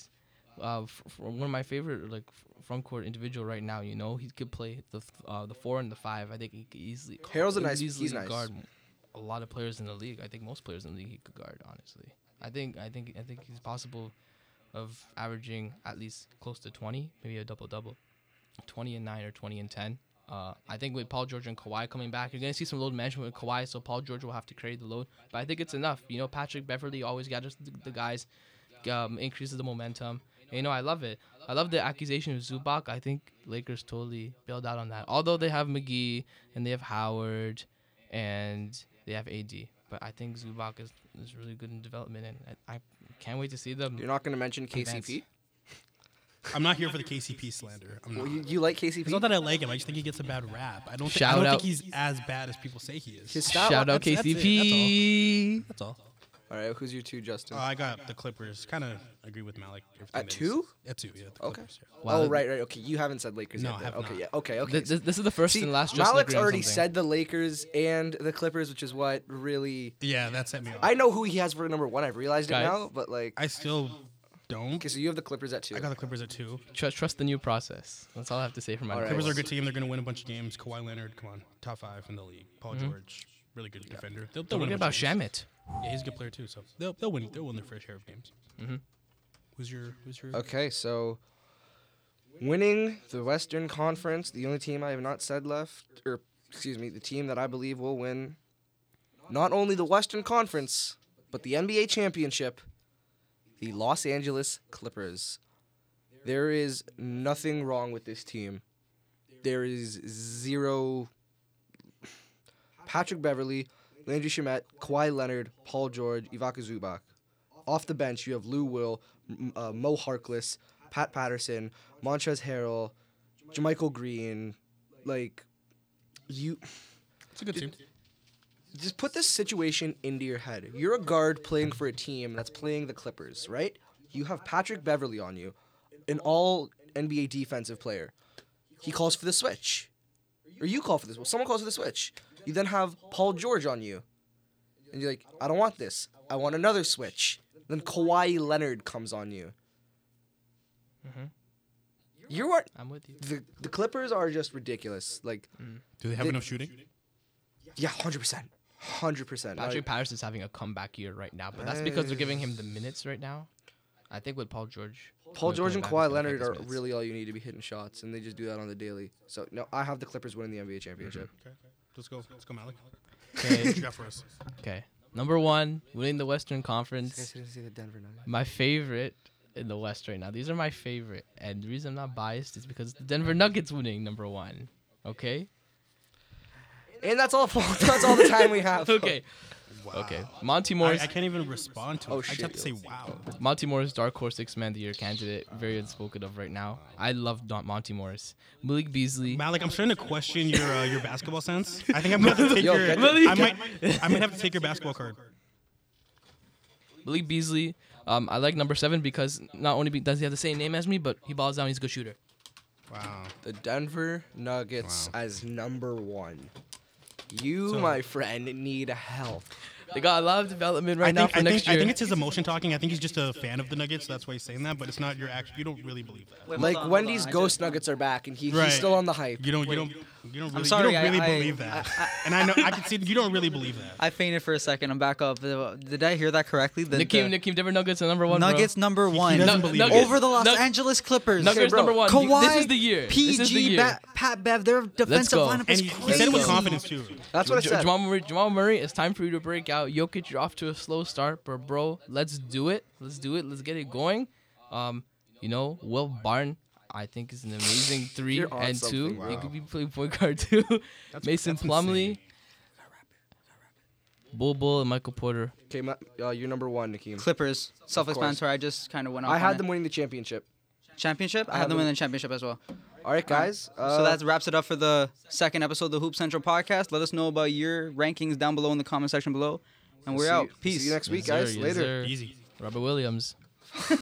like front court individual right now. You know, he could play the 4 and the 5. I think he could easily. Harrell's a he could nice- easily he's nice. guard a lot of players in the league. I think most players in the league he could guard. Honestly, I think he's possible of averaging at least close to 20, maybe a double-double, 20 and 9 or 20 and 10. I think with Paul George and Kawhi coming back, you're gonna see some load management with Kawhi, so Paul George will have to carry the load. But I think it's enough. You know, Patrick Beverly always gathers the guys, increases the momentum. And, you know, I love it. I love the accusation of Zubac. I think Lakers totally bailed out on that. Although they have McGee and they have Howard and they have AD, but I think Zubac is really good in development, and I can't wait to see them. You're not going to mention KCP? I'm not here for the KCP slander. I'm not. Well, you like KCP? It's not that I like him. I just think he gets a bad rap. I don't Shout out. think he's as bad as people say he is. His stat Shout out that's it, KCP. That's all. All right, who's your 2, Justin? I got the Clippers. Kind of agree with Malik. everything At that 2? he's- At 2, yeah. The Okay. Clippers, yeah. Wow. Oh, right. Okay, you haven't said Lakers No, yet. I then. have Okay, not. yeah. Okay. This is the first See, and last. Justin Malik's agreeing on already something. said the Lakers and the Clippers, which is what really. Yeah, that set me off. I know who he has for number 1. I've realized it Guys. now, but like. I still don't. Okay, so you have the Clippers at 2. I got the Clippers at 2. Trust the new process. That's all I have to say for my All right. Clippers are a good team. They're going to win a bunch of games. Kawhi Leonard, come on. Top 5 in the league. Paul George, really good defender. They'll Don't win forget a bunch about of games. Shamit. Yeah, he's a good player too. So they'll win. They'll win their fair share of games. Mhm. Who's your? Okay, so winning the Western Conference, the only team I have not said left, or excuse me, the team that I believe will win not only the Western Conference, but the NBA championship, the Los Angeles Clippers. There is nothing wrong with this team. There is zero. Patrick Beverly, Landry Shamet, Kawhi Leonard, Paul George, Ivica Zubac. Off the bench, you have Lou Will, Mo Harkless, Pat Patterson, Montrezl Harrell, JaMychal Green. Like, you It's a good team. just put this situation into your head. You're a guard playing for a team that's playing the Clippers, right? You have Patrick Beverly on you, an all NBA defensive player. He calls for the switch. Or you call for this. Well, someone calls for the switch. You then have Paul George on you. And you're like, I don't want this. I want another switch. Then Kawhi Leonard comes on you. Mhm. You are I'm with you. the Clippers are just ridiculous. Like, Do they have They- enough shooting? yeah, 100%. 100%. Patrick Patterson's having a comeback year right now, but that's because they're giving him the minutes right now. I think with Paul George. Paul George and coming back, Kawhi he's gonna Leonard take his are minutes. really all you need to be hitting shots, and they just do that on the daily. So, no, I have the Clippers winning the NBA championship. Okay. Let's go. Let's go, Malik. Okay. What you got for us? Okay. Number 1, winning the Western Conference. didn't see the Denver Nuggets. My favorite in the West right now. These are my favorite, and the reason I'm not biased is because the Denver Nuggets winning number 1. Okay. And that's all. That's all the time we have. Okay. Wow. Okay, Monty Morris. I can't even respond to it. Oh, I just have to say shit. wow. Monty Morris, dark horse six man of the year candidate, very unspoken of right now. I love Monty Morris. Malik Beasley. Malik, I'm starting to question your basketball sense. I think I'm gonna have to take Yo, your. get the- I might have to take your basketball card. Malik Beasley. I like number 7 because not only does he have the same name as me, but he balls down. He's a good shooter. Wow. The Denver Nuggets as number 1. You, So- my friend, need help. They got a lot of development right I now think, for I, next think, I year. think it's his emotion talking. I think he's just a fan of the Nuggets. So that's why he's saying that. But it's not your actual. You don't really believe that. Wait, Like hold on, Wendy's hold on. Ghost Nuggets are back, and Right. he's still on the hype. You don't really. sorry, you don't really I- believe that. And I know I can see you don't really believe that. I fainted for a second. I'm back up. Did I hear that correctly? Nikim Denver Nuggets are number 1. Nuggets number 1. doesn't believe it. Over the Los Nug- Angeles Clippers. Nuggets bro. number 1. Kawhi, This is the year. This is the PG, year. Pat Bev, their defensive go. lineup And is he crazy. said it with confidence too. That's what I said. Jamal Murray, it's time for you to break out. Jokic, you're off to a slow start, but bro, let's do it. Let's do it. Let's get it going. Will Barton, I think is an amazing 3 You're on and 2. something, He wow. could be playing point guard too. Mason that's Plumlee, insane. Bull, and Michael Porter. Okay, you're number 1, Nikim. Clippers. Self-explanatory. I just kind of went off I on had it. them winning the championship. Championship? I had them in the championship as well. All right, guys. So that wraps it up for the second episode of the Hoop Central podcast. Let us know about your rankings down below in the comment section below. And we're out. Peace. See you next week, Yes, guys. sir. Yes, Later. sir. Easy. Robert Williams.